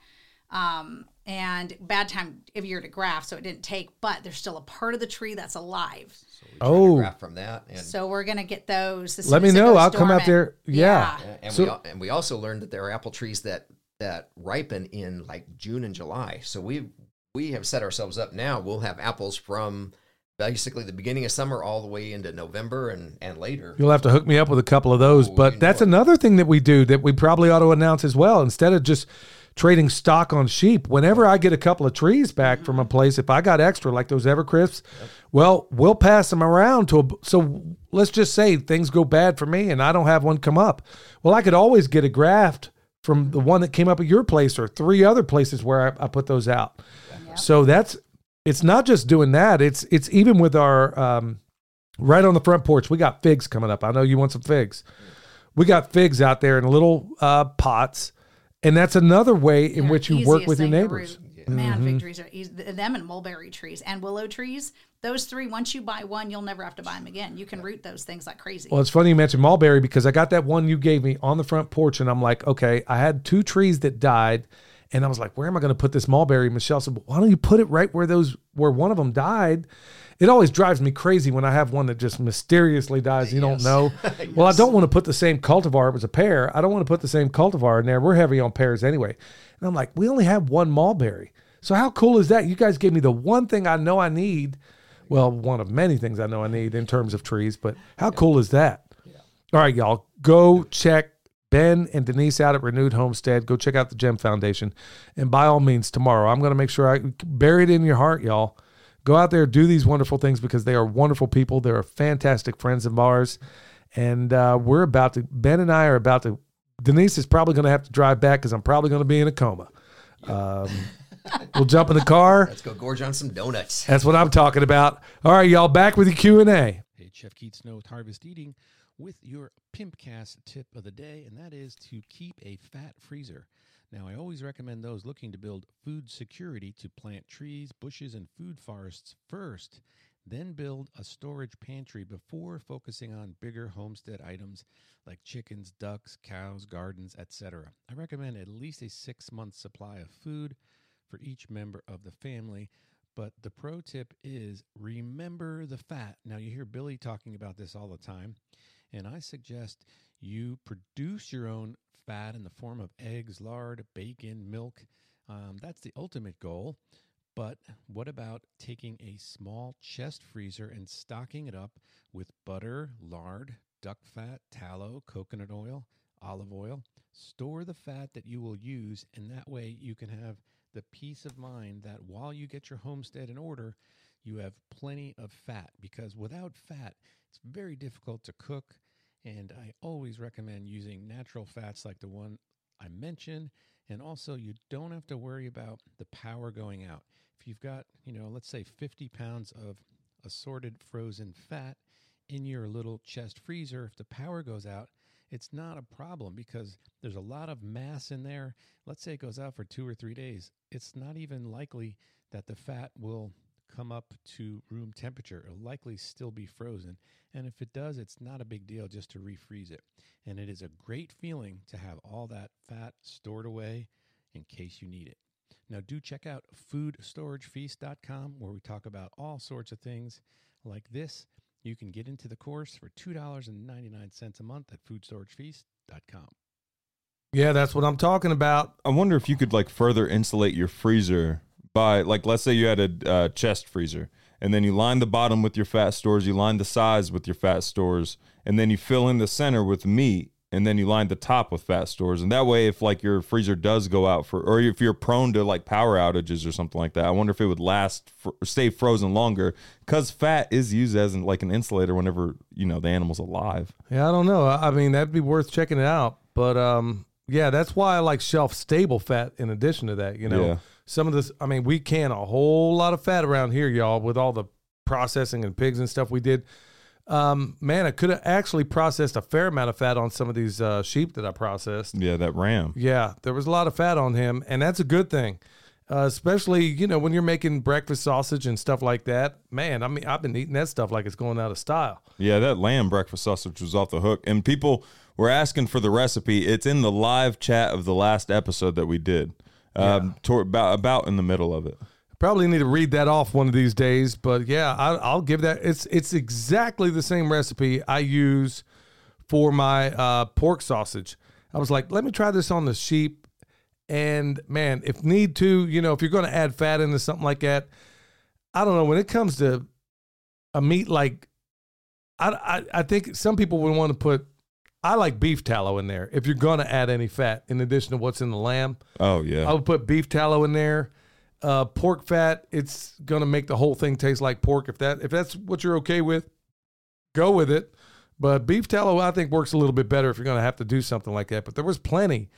Um, and bad time of year to graft, so it didn't take, but there's still a part of the tree that's alive. So we tried to Oh. graft from that. And, So we're going to get those. as Let soon me as it know. goes I'll come out dormant. there. Yeah. Yeah, and So- we al- and we also learned that there are apple trees that that ripen in like June and July. So we we have set ourselves up now. We'll have apples from basically the beginning of summer all the way into November and and later. You'll have to hook me up with a couple of those. Oh, but you that's know it. another thing that we do that we probably ought to announce as well. Instead of just trading stock on sheep, whenever I get a couple of trees back from a place, if I got extra like those Evercrisps, well, we'll pass them around to a, so let's just say things go bad for me and I don't have one come up. Well, I could always get a graft from the one that came up at your place or three other places where I, I put those out. Yep. So that's, it's not just doing that. It's, it's even with our, um, right on the front porch, we got figs coming up. I know you want some figs. We got figs out there in little uh, pots. And that's another way in They're which you work easiest with your thing to neighbors. root. Man, fig trees are easy. Them and mulberry trees and willow trees. Those three, once you buy one, you'll never have to buy them again. You can root those things like crazy. Well, it's funny you mentioned mulberry because I got that one you gave me on the front porch, and I'm like, okay, I had two trees that died, and I was like, where am I going to put this mulberry? Michelle said, well, why don't you put it right where those where one of them died? It always drives me crazy when I have one that just mysteriously dies. You Yes. don't know. Well, I don't want to put the same cultivar. It was a pear. I don't want to put the same cultivar in there. We're heavy on pears anyway. And I'm like, we only have one mulberry. So how cool is that? You guys gave me the one thing I know I need. Well, one of many things I know I need in terms of trees, but how cool is that? All right, y'all, go check Ben and Denise out at Renewed Homestead. Go check out the Gem Foundation. And by all means, tomorrow, I'm going to make sure I bury it in your heart, y'all. Go out there, do these wonderful things because they are wonderful people. They're fantastic friends of ours. And uh, we're about to, Ben and I are about to, Denise is probably going to have to drive back because I'm probably going to be in a coma. Um, we'll jump in the car. Let's go gorge on some donuts. That's what I'm talking about. All right, y'all, back with the Q and A. Hey, Chef Keith Snow with Harvest Eating with your Pimpcast tip of the day, and that is to keep a fat freezer. Now, I always recommend those looking to build food security to plant trees, bushes, and food forests first, then build a storage pantry before focusing on bigger homestead items like chickens, ducks, cows, gardens, et cetera. I recommend at least a six-month supply of food for each member of the family. But the pro tip is remember the fat. Now, you hear Billy talking about this all the time, and I suggest you produce your own fat in the form of eggs, lard, bacon, milk. Um, that's the ultimate goal. But what about taking a small chest freezer and stocking it up with butter, lard, duck fat, tallow, coconut oil, olive oil. Store the fat that you will use, and that way you can have the peace of mind that while you get your homestead in order, you have plenty of fat, because without fat, it's very difficult to cook. And I always recommend using natural fats like the one I mentioned. And also, you don't have to worry about the power going out. If you've got, you know, let's say fifty pounds of assorted frozen fat in your little chest freezer, if the power goes out, it's not a problem because there's a lot of mass in there. Let's say it goes out for two or three days. It's not even likely that the fat will come up to room temperature. It'll likely still be frozen. And if it does, it's not a big deal just to refreeze it. And it is a great feeling to have all that fat stored away in case you need it. Now, do check out food storage feast dot com, where we talk about all sorts of things like this. You can get into the course for two dollars and ninety-nine cents a month at food storage feast dot com. Yeah, that's what I'm talking about. I wonder if you could like further insulate your freezer by, like, let's say you had a uh, chest freezer, and then you line the bottom with your fat stores, you line the sides with your fat stores, and then you fill in the center with meat, and then you line the top with fat stores. And that way, if like your freezer does go out for, or if you're prone to like power outages or something like that, I wonder if it would last, for, stay frozen longer, because fat is used as an, like an insulator whenever, you know, the animal's alive. Yeah, I don't know. I mean, that'd be worth checking it out. But um, yeah, that's why I like shelf stable fat in addition to that, you know. Yeah. Some of this, I mean, we can a whole lot of fat around here, y'all, with all the processing and pigs and stuff we did. Um, man, I could have actually processed a fair amount of fat on some of these uh, sheep that I processed. Yeah, that ram. Yeah, there was a lot of fat on him, and that's a good thing, uh, especially, you know, when you're making breakfast sausage and stuff like that. Man, I mean, I've been eating that stuff like it's going out of style. Yeah, that lamb breakfast sausage was off the hook, and people were asking for the recipe. It's in the live chat of the last episode that we did. Um, Yeah. toward, about about in the middle of it. Probably need to read that off one of these days, but yeah, I, I'll give that. It's it's exactly the same recipe I use for my uh, pork sausage. I was like, let me try this on the sheep, and man, if need to, you know, if you're going to add fat into something like that, I don't know. When it comes to a meat like, I I, I think some people would want to put. I like beef tallow in there. If you're going to add any fat in addition to what's in the lamb, Oh yeah, I would put beef tallow in there. Uh, pork fat, it's gonna make the whole thing taste like pork. If that if that's what you're okay with, go with it. But beef tallow, I think, works a little bit better if you're gonna have to do something like that. But there was plenty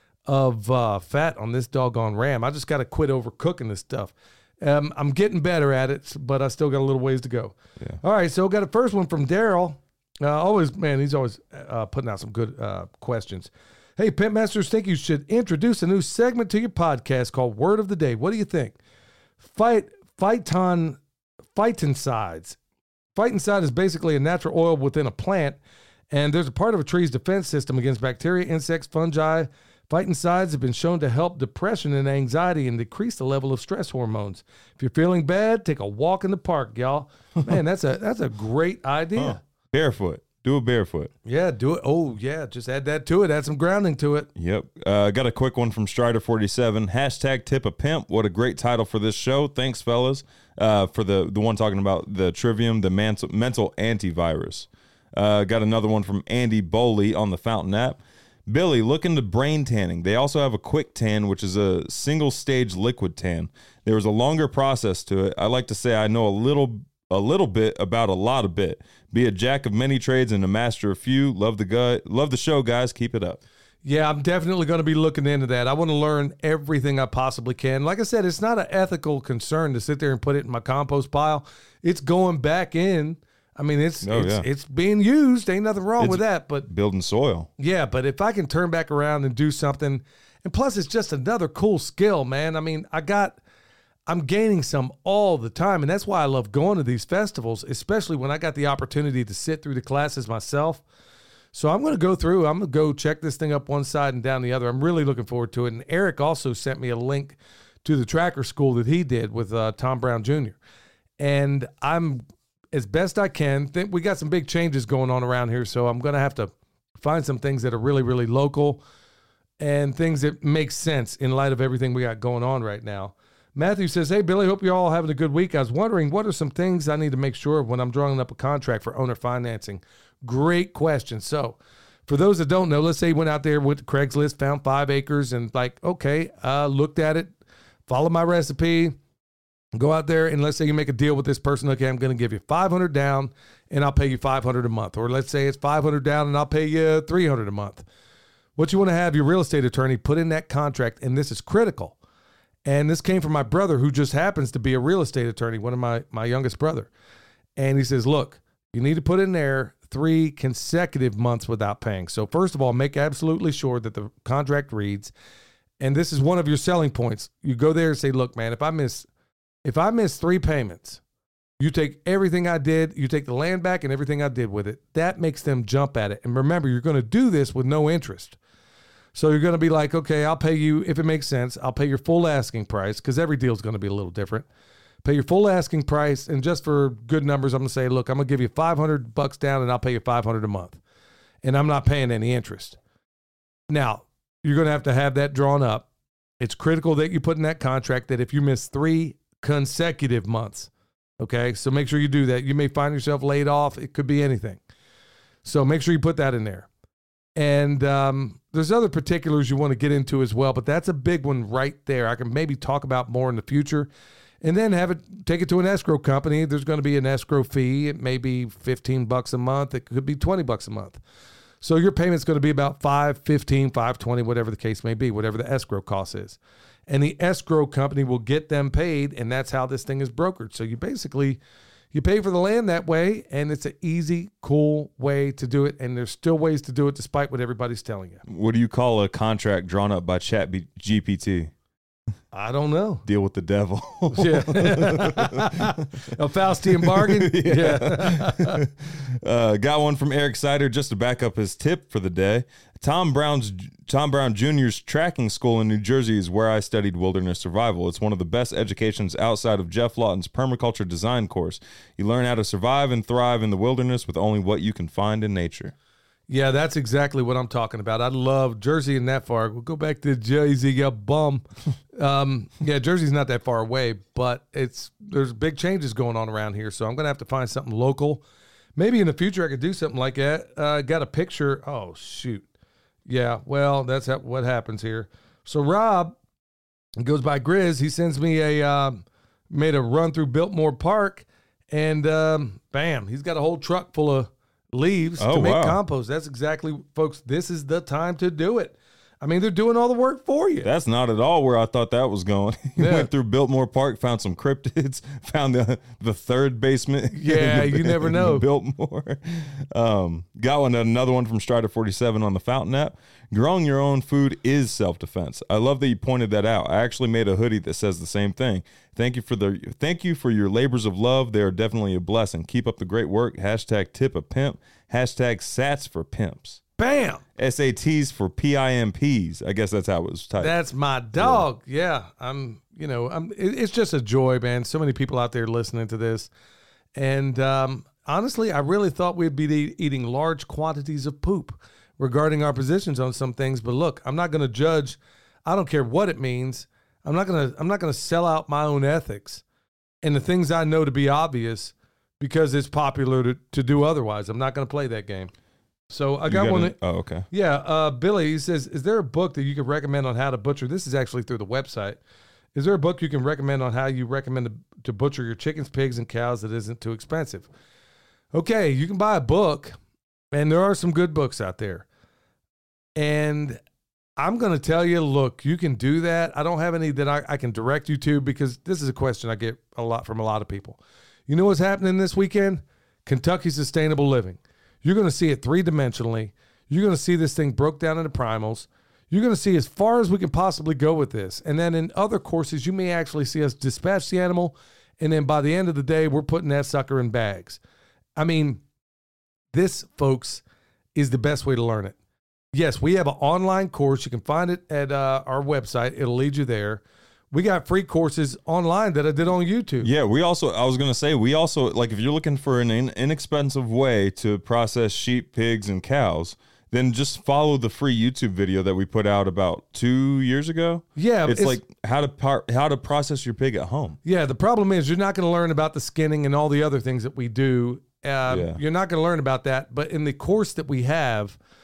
of uh, fat on this doggone ram. I just got to quit overcooking this stuff. Um, I'm getting better at it, but I still got a little ways to go. Yeah. All right, so got a first one from Daryl. Uh, always, man, he's always uh, putting out some good uh, questions. Hey, Pimp Masters, think you should introduce a new segment to your podcast called Word of the Day. What do you think? Fight, phyton, phytoncides. Phytoncide is basically a natural oil within a plant, and there's a part of a tree's defense system against bacteria, insects, fungi. Phytoncides have been shown to help depression and anxiety and decrease the level of stress hormones. If you're feeling bad, take a walk in the park, y'all. Man, that's a that's a great idea. Huh. Barefoot. Do it barefoot. Yeah, do it. Oh, yeah, just add that to it. Add some grounding to it. Yep. Uh, got a quick one from Strider forty-seven. Hashtag tip a pimp. What a great title for this show. Thanks, fellas, uh, for the, the one talking about the Trivium, the mental, mental antivirus. Uh, got another one from Andy Boley on the Fountain app. Billy, look into brain tanning. They also have a quick tan, which is a single stage liquid tan. There was a longer process to it. I like to say I know a little a little bit about a lot of bit. Be a jack of many trades and a master of few. Love the guy, love the show, guys. Keep it up. Yeah, I'm definitely going to be looking into that. I want to learn everything I possibly can. Like I said, it's not an ethical concern to sit there and put it in my compost pile. It's going back in. I mean, it's Oh, it's, yeah. it's being used. Ain't nothing wrong It's with that. But Building soil. yeah, but if I can turn back around and do something, and plus it's just another cool skill, man. I mean, I got, I'm gaining some all the time, and that's why I love going to these festivals, especially when I got the opportunity to sit through the classes myself. So I'm going to go through, I'm going to go check this thing up one side and down the other. I'm really looking forward to it. And Eric also sent me a link to the tracker school that he did with uh, Tom Brown Junior And I'm, as best I can, think we got some big changes going on around here. So I'm going to have to find some things that are really, really local and things that make sense in light of everything we got going on right now. Matthew says, hey, Billy, hope you're all having a good week. I was wondering, what are some things I need to make sure of when I'm drawing up a contract for owner financing? Great question. So For those that don't know, let's say you went out there with Craigslist, found five acres and like, okay, uh, looked at it, follow my recipe, go out there and let's say you make a deal with this person. Okay, I'm going to give you five hundred down and I'll pay you five hundred a month. Or let's say it's five hundred down and I'll pay you three hundred a month. What you want to have your real estate attorney put in that contract, and this is critical. And this came from my brother, who just happens to be a real estate attorney, one of my, my youngest brother. And he says, look, you need to put in there three consecutive months without paying. So first of all, make absolutely sure that the contract reads, and this is one of your selling points. You go there and say, look, man, if I miss, if I miss three payments, you take everything I did, you take the land back and everything I did with it. That makes them jump at it. And remember, you're going to do this with no interest. So you're going to be like, okay, I'll pay you, if it makes sense, I'll pay your full asking price, because every deal is going to be a little different. Pay your full asking price, and just for good numbers, I'm going to say, look, I'm going to give you five hundred bucks down, and I'll pay you five hundred a month. And I'm not paying any interest. Now, you're going to have to have that drawn up. It's critical that you put in that contract that if you miss three consecutive months, okay, so make sure you do that. You may find yourself laid off. It could be anything. So make sure you put that in there. And um, there's other particulars you want to get into as well, but that's a big one right there. I can maybe talk about more in the future. And then have it, take it to an escrow company. There's going to be an escrow fee. It may be fifteen bucks a month. It could be twenty bucks a month. So your payment's going to be about five, fifteen, five, twenty, whatever the case may be, whatever the escrow cost is. And the escrow company will get them paid, and that's how this thing is brokered. So you basically, you pay for the land that way, and it's an easy, cool way to do it. And there's still ways to do it despite what everybody's telling you. What do you call a contract drawn up by Chat G P T? I don't know. Deal with the devil. Yeah. A Faustian bargain? Yeah. uh, got one from Eric Sider just to back up his tip for the day. Tom Brown's Tom Brown Junior's tracking school in New Jersey is where I studied wilderness survival. It's one of the best educations outside of Jeff Lawton's permaculture design course. You learn how to survive and thrive in the wilderness with only what you can find in nature. Yeah, that's exactly what I'm talking about. I love Jersey and that far. We'll go back to Jersey, you bum. Um, yeah, Jersey's not that far away, but it's there's big changes going on around here, so I'm going to have to find something local. Maybe in the future I could do something like that. I uh, got a picture. Oh, shoot. Yeah, well, that's how, what happens here. So Rob goes by Grizz. He sends me a, uh, made a run through Biltmore Park, and um, bam, he's got a whole truck full of leaves oh, to make wow. compost. That's exactly, folks, this is the time to do it. I mean, they're doing all the work for you. That's not at all where I thought that was going. You Yeah. went through Biltmore Park, found some cryptids, found the the third basement. Yeah, you never know. Biltmore. Um, got one, another one from Strider forty-seven on the Fountain app. Growing your own food is self-defense. I love that you pointed that out. I actually made a hoodie that says the same thing. Thank you for the thank you for your labors of love. They are definitely a blessing. Keep up the great work. Hashtag tip a pimp. Hashtag sats for pimps. Bam. S A Ts for P I M Ps. I guess that's how it was typed. That's my dog. Yeah. yeah. I'm, you know, I'm, it, it's just a joy, man. So many people out there listening to this. And um, honestly, I really thought we'd be e- eating large quantities of poop regarding our positions on some things. But look, I'm not going to judge. I don't care what it means. I'm not going to, I'm not going to sell out my own ethics and the things I know to be obvious because it's popular to, to do otherwise. I'm not going to play that game. So I You got got one. it? Oh, okay. Yeah, uh, Billy, he says, is there a book that you could recommend on how to butcher? This is actually through the website. Is there a book you can recommend on how you recommend to, to butcher your chickens, pigs, and cows that isn't too expensive? Okay, you can buy a book, and there are some good books out there. And I'm going to tell you, look, you can do that. I don't have any that I, I can direct you to because this is a question I get a lot from a lot of people. You know what's happening this weekend? Kentucky Sustainable Living. You're going to see it three-dimensionally. You're going to see this thing broke down into primals. You're going to see as far as we can possibly go with this. And then in other courses, you may actually see us dispatch the animal, and then by the end of the day, we're putting that sucker in bags. I mean, this, folks, is the best way to learn it. Yes, we have an online course. You can find it at uh, our website. It'll lead you there. We got free courses online that I did on YouTube. Yeah, we also, I was going to say, we also, like, if you're looking for an in, inexpensive way to process sheep, pigs, and cows, then just follow the free YouTube video that we put out about two years ago. Yeah. It's, it's like how to par- how to process your pig at home. Yeah, the problem is you're not going to learn about the skinning and all the other things that we do. Uh, Yeah. You're not going to learn about that. But in the course that we have,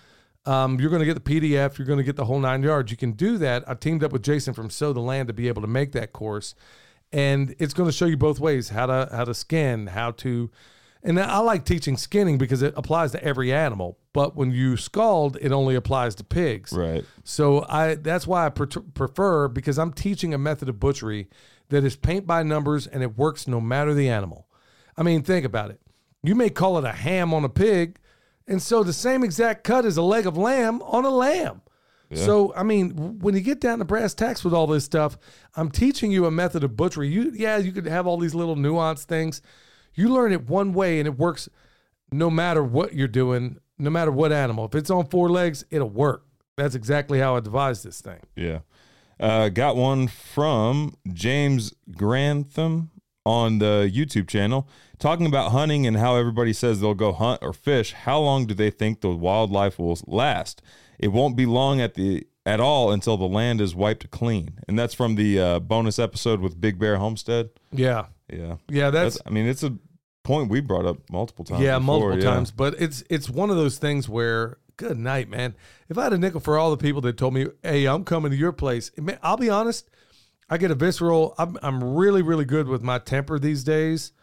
Um, you're going to get the P D F. You're going to get the whole nine yards. You can do that. I teamed up with Jason from Sow the Land to be able to make that course. And it's going to show you both ways, how to how to skin, how to, and I like teaching skinning because it applies to every animal. But when you scald, it only applies to pigs. Right. So I that's why I pre- prefer, because I'm teaching a method of butchery that is paint by numbers and it works no matter the animal. I mean, think about it. You may call it a ham on a pig, and so the same exact cut as a leg of lamb on a lamb. Yeah. So, I mean, when you get down to brass tacks with all this stuff, I'm teaching you a method of butchery. You, yeah, you could have all these little nuanced things. You learn it one way, and it works no matter what you're doing, no matter what animal. If it's on four legs, it'll work. That's exactly how I devised this thing. Yeah. Uh, got one from James Grantham on the YouTube channel talking about hunting and how everybody says they'll go hunt or fish. How long do they think the wildlife will last? It won't be long at the at all until the land is wiped clean. And that's from the uh, bonus episode with Big Bear Homestead. Yeah. Yeah. Yeah, that's, that's I mean, it's a point we brought up multiple times. Yeah, before, multiple yeah. times. But it's it's one of those things where, good night, man. If I had a nickel for all the people that told me, hey, I'm coming to your place, man, I'll be honest, I get a visceral, I'm, I'm really, really good with my temper these days.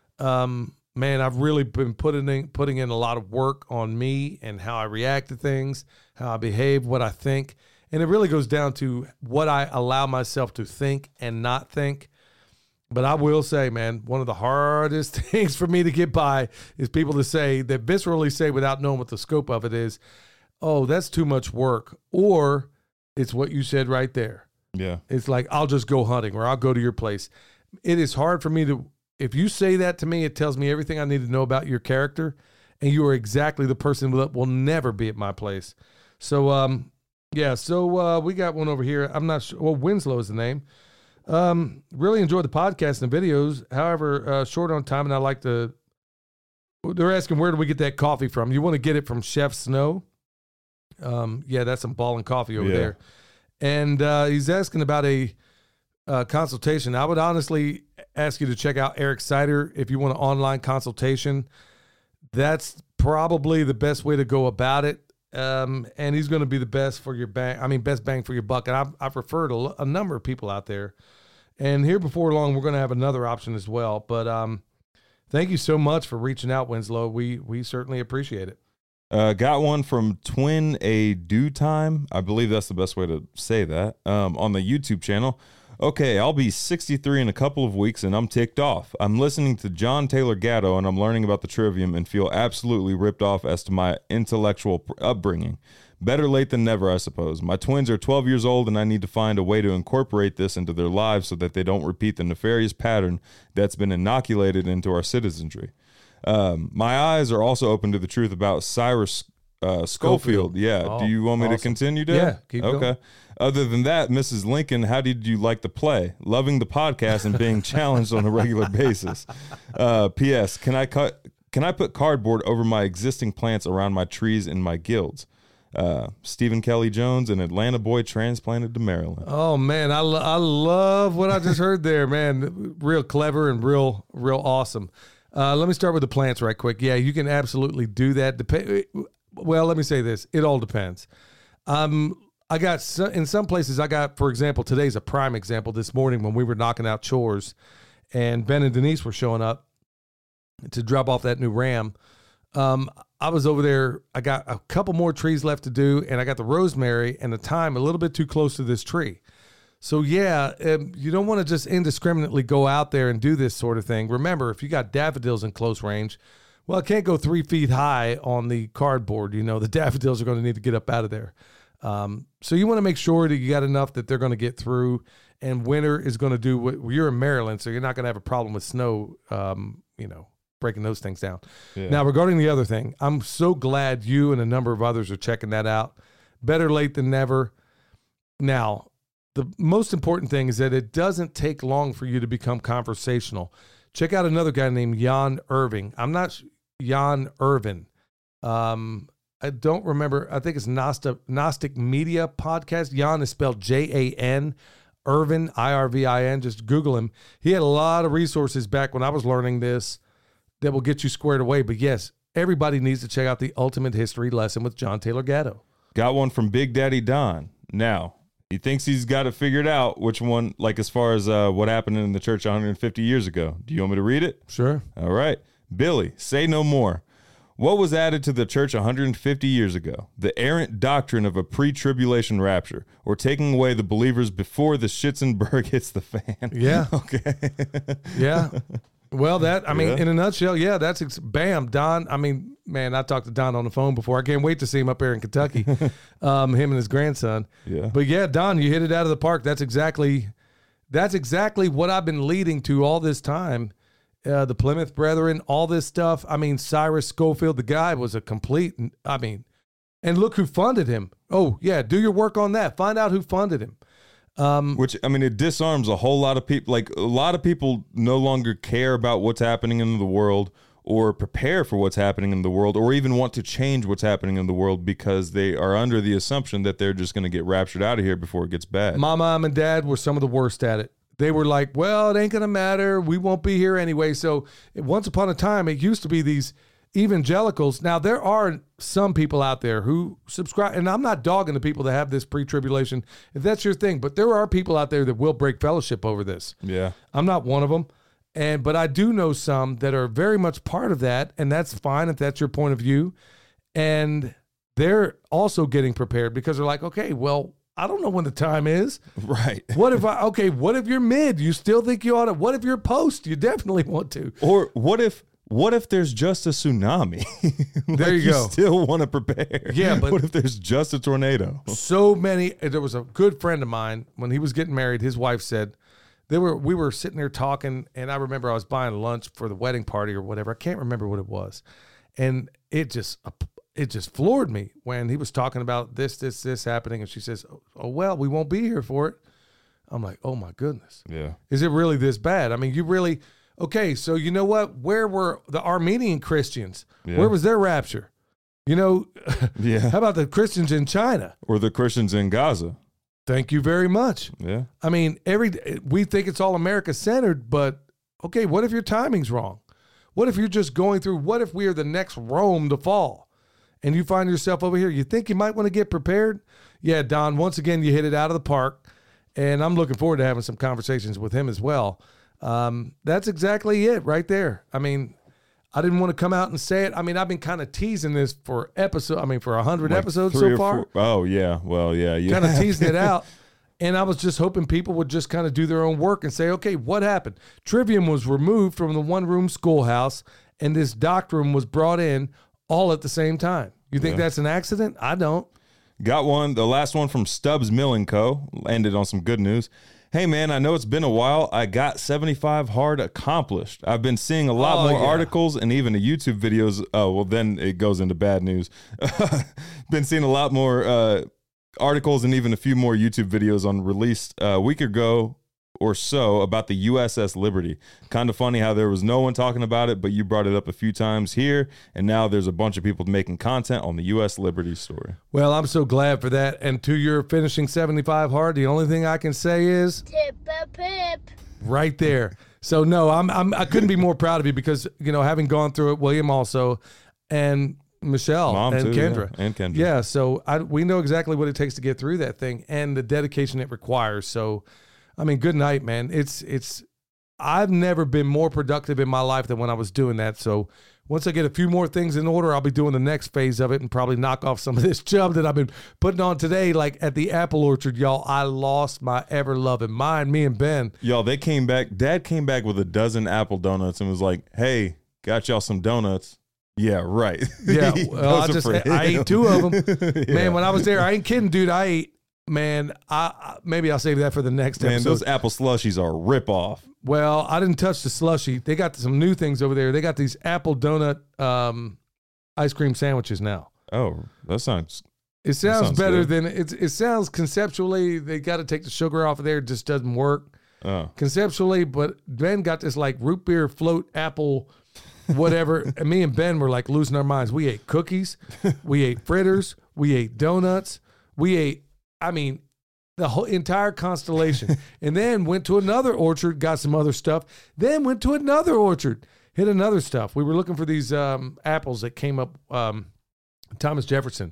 Um, man, I've really been putting in, putting in a lot of work on me and how I react to things, how I behave, what I think. And it really goes down to what I allow myself to think and not think. But I will say, man, one of the hardest things for me to get by is people to say, that viscerally say without knowing what the scope of it is, oh, that's too much work. Or it's what you said right there. Yeah. It's like, I'll just go hunting or I'll go to your place. It is hard for me to, if you say that to me, it tells me everything I need to know about your character. And you are exactly the person that will never be at my place. So, um, yeah, so uh, we got one over here. I'm not sure. Well, Winslow is the name. Um, really enjoyed the podcast and videos. However, uh, short on time, and I like to. They're asking, where do we get that coffee from? You want to get it from Chef Snow. Um, yeah, that's some ballin' coffee over Yeah. there. And uh, he's asking about a uh, consultation. I would honestly ask you to check out Eric Cider if you want an online consultation. That's probably the best way to go about it. Um, and he's going to be the best for your bang. I mean, best bang for your buck. And I've, I've referred a, a number of people out there. And here before long, we're going to have another option as well. But um, thank you so much for reaching out, Winslow. We we certainly appreciate it. Uh, got one from Twin A Do Time. I believe that's the best way to say that. Um, on the YouTube channel. Okay, I'll be sixty-three in a couple of weeks, and I'm ticked off. I'm listening to John Taylor Gatto, and I'm learning about the Trivium and feel absolutely ripped off as to my intellectual upbringing. Better late than never, I suppose. My twins are twelve years old, and I need to find a way to incorporate this into their lives so that they don't repeat the nefarious pattern that's been inoculated into our citizenry. Um, my eyes are also open to the truth about Cyrus uh, Schofield. Schofield. Yeah. Oh, Do you want me awesome. to continue, Dave? Yeah, keep okay. going. Other than that, Missus Lincoln, how did you like the play? Loving the podcast and being challenged on a regular basis. Uh, P S. Can I cut? Can I put cardboard over my existing plants around my trees in my guilds? Uh, Stephen Kelly Jones, an Atlanta boy transplanted to Maryland. Oh man, I, lo- I love what I just heard there, man. Real clever and real real awesome. Uh, let me start with the plants right quick. Yeah, you can absolutely do that. Dep- well, let me say this. It all depends. Um, I got so, in some places I got, for example, today's a prime example. This morning when we were knocking out chores and Ben and Denise were showing up to drop off that new Ram. Um, I was over there. I got a couple more trees left to do, and I got the rosemary and the thyme a little bit too close to this tree. So yeah, um, you don't want to just indiscriminately go out there and do this sort of thing. Remember, if you got daffodils in close range, well, it can't go three feet high on the cardboard. You know, the daffodils are going to need to get up out of there. Um, so you want to make sure that you got enough that they're going to get through, and winter is going to do what well, you're in Maryland, so you're not going to have a problem with snow, um, you know, breaking those things down. Yeah. Now, regarding the other thing, I'm so glad you and a number of others are checking that out. Better late than never. Now, the most important thing is that it doesn't take long for you to become conversational. Check out another guy named Jan Irving. I'm not Jan Irvin. Um, I don't remember. I think it's Gnostic, Gnostic Media Podcast. Jan is spelled J A N. Irvin, I R V I N. Just Google him. He had a lot of resources back when I was learning this that will get you squared away. But yes, everybody needs to check out the Ultimate History Lesson with John Taylor Gatto. Got one from Big Daddy Don. Now, he thinks he's got it figured out, which one, like as far as uh, what happened in the church one hundred fifty years ago. Do you want me to read it? Sure. All right. Billy, say no more. What was added to the church one hundred fifty years ago? The errant doctrine of a pre-tribulation rapture, or taking away the believers before the Schitzenberg hits the fan. Yeah. Okay. Yeah. Well, that, I mean, Yeah. in a nutshell, yeah, that's, ex- bam, Don. I mean, man, I talked to Don on the phone before. I can't wait to see him up here in Kentucky, um, him and his grandson. Yeah. But yeah, Don, you hit it out of the park. That's exactly, that's exactly what I've been leading to all this time. Uh, the Plymouth Brethren, all this stuff. I mean, Cyrus Schofield, the guy was a complete, I mean, and look who funded him. Oh, yeah, do your work on that. Find out who funded him. Um, Which, I mean, it disarms a whole lot of people. Like, a lot of people no longer care about what's happening in the world or prepare for what's happening in the world or even want to change what's happening in the world because they are under the assumption that they're just going to get raptured out of here before it gets bad. My mom and dad were some of the worst at it. They were like, well, it ain't going to matter. We won't be here anyway. So once upon a time, it used to be these evangelicals. Now, there are some people out there who subscribe, and I'm not dogging the people that have this pre-tribulation, if that's your thing, but there are people out there that will break fellowship over this. Yeah. I'm not one of them. And but I do know some that are very much part of that, and that's fine if that's your point of view. And they're also getting prepared because they're like, okay, well, I don't know when the time is. Right. What if I, okay, what if you're mid? You still think you ought to, what if you're post? You definitely want to. Or what if what if there's just a tsunami? Like, There you go. still want to prepare. Yeah, but- what if there's just a tornado? So many, there was a good friend of mine, when he was getting married, his wife said, they were, we were sitting there talking, and I remember I was buying lunch for the wedding party or whatever. I can't remember what it was. And it just, it just floored me when he was talking about this, this, this happening. And she says, oh, well, we won't be here for it. I'm like, oh my goodness. Yeah. Is it really this bad? I mean, you really, okay, so you know what? Where were the Armenian Christians? Yeah. Where was their rapture? You know, Yeah. how about the Christians in China? Or the Christians in Gaza. Thank you very much. Yeah. I mean, every we think it's all America centered, but okay, what if your timing's wrong? What if you're just going through, what if we are the next Rome to fall and you find yourself over here? You think you might want to get prepared? Yeah, Don, once again, you hit it out of the park, and I'm looking forward to having some conversations with him as well. Um, that's exactly it right there. I mean, I didn't want to come out and say it. I mean, I've been kind of teasing this for episode. I mean, for a hundred Like episodes three so or far. four- Oh, yeah. Well, yeah. You Kind of have teasing to. it out. And I was just hoping people would just kind of do their own work and say, okay, what happened? Trivium was removed from the one room schoolhouse and this doctrine was brought in all at the same time. You think Yeah. that's an accident? I don't. Got one. The last one from Stubbs Milling Co. Ended on some good news. Hey, man, I know it's been a while. I got seventy-five hard accomplished. I've been seeing a lot Oh, more yeah. articles and even a YouTube videos. Oh, well, then it goes into bad news. Been seeing a lot more uh, articles and even a few more YouTube videos on released uh, a week ago or so about the U S S Liberty. Kind of funny how there was no one talking about it, but you brought it up a few times here, and now there's a bunch of people making content on the U S Liberty story. Well, I'm so glad for that. And to your finishing seventy-five hard, the only thing I can say is Tip a pip. right there. So no, I'm, I'm I couldn't be more proud of you because, you know, having gone through it, William also, and Michelle Mom and too, yeah. Kendra. And Kendra. Yeah, so I, we know exactly what it takes to get through that thing and the dedication it requires. So, I mean, good night, man. It's it's. I've never been more productive in my life than when I was doing that. So once I get a few more things in order, I'll be doing the next phase of it and probably knock off some of this chub that I've been putting on today. Like at the apple orchard, y'all, I lost my ever loving mind. Me and Ben. Y'all, they came back. Dad came back with a dozen apple donuts and was like, "Hey, got y'all some donuts." Yeah, right. Yeah, well, I Those are just for I him. ate two of them. Yeah. Man, when I was there, I ain't kidding, dude. I ate. Man, I, I maybe I'll save that for the next Man, episode. those apple slushies are a rip off. Well, I didn't touch the slushy. They got some new things over there. They got these apple donut um, ice cream sandwiches now. Oh, that sounds. It sounds, sounds better good. than it's. It sounds conceptually. They got to take the sugar off of there. It just doesn't work Oh, conceptually. But Ben got this like root beer float apple, whatever. And me and Ben were like losing our minds. We ate cookies, we ate fritters, we ate donuts, we ate. I mean, the whole entire constellation. And then went to another orchard, got some other stuff. Then went to another orchard, hit another stuff. We were looking for these um, apples that came up. Um, Thomas Jefferson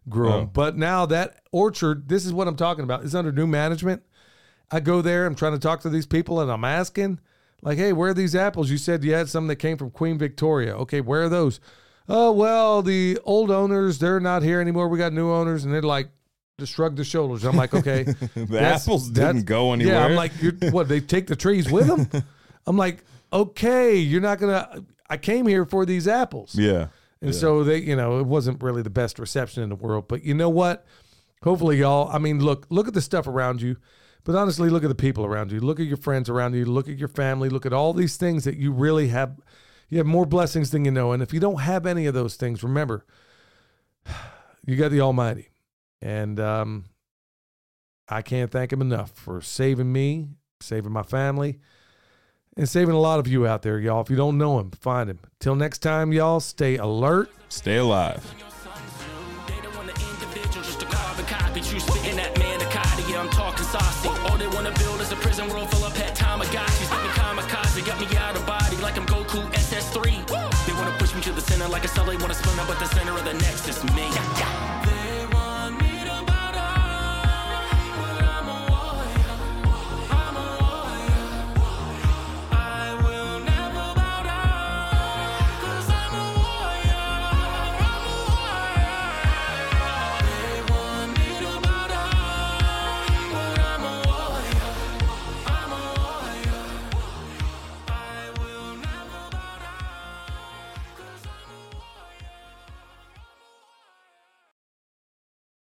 grew them. Oh. But now that orchard, this is what I'm talking about, is under new management. I go there, I'm trying to talk to these people, and I'm asking, like, hey, where are these apples? You said you had some that came from Queen Victoria. Okay, where are those? Oh, well, the old owners, they're not here anymore. We got new owners, and they're like, just shrug their shoulders. I'm like, okay. The apples didn't go anywhere. Yeah, I'm like, you're, what, they take the trees with them? I'm like, okay, you're not going to, I came here for these apples. Yeah. And yeah. so they, you know, it wasn't really the best reception in the world. But you know what? Hopefully, y'all, I mean, look, look at the stuff around you. But honestly, look at the people around you. Look at your friends around you. Look at your family. Look at all these things that you really have. You have more blessings than you know. And if you don't have any of those things, remember, you got the Almighty. And um, I can't thank him enough for saving me, saving my family, and saving a lot of you out there, y'all. If you don't know him, find him. Till next time, y'all, stay alert. Stay alive. I'm talking saucy. All they wanna build is a prison world full of pet Tamagotchis. Like a kamikaze, got me out of body like I'm Goku S S three. They wanna push me to the center like a cell. They wanna spin up, but the center of the nexus, me.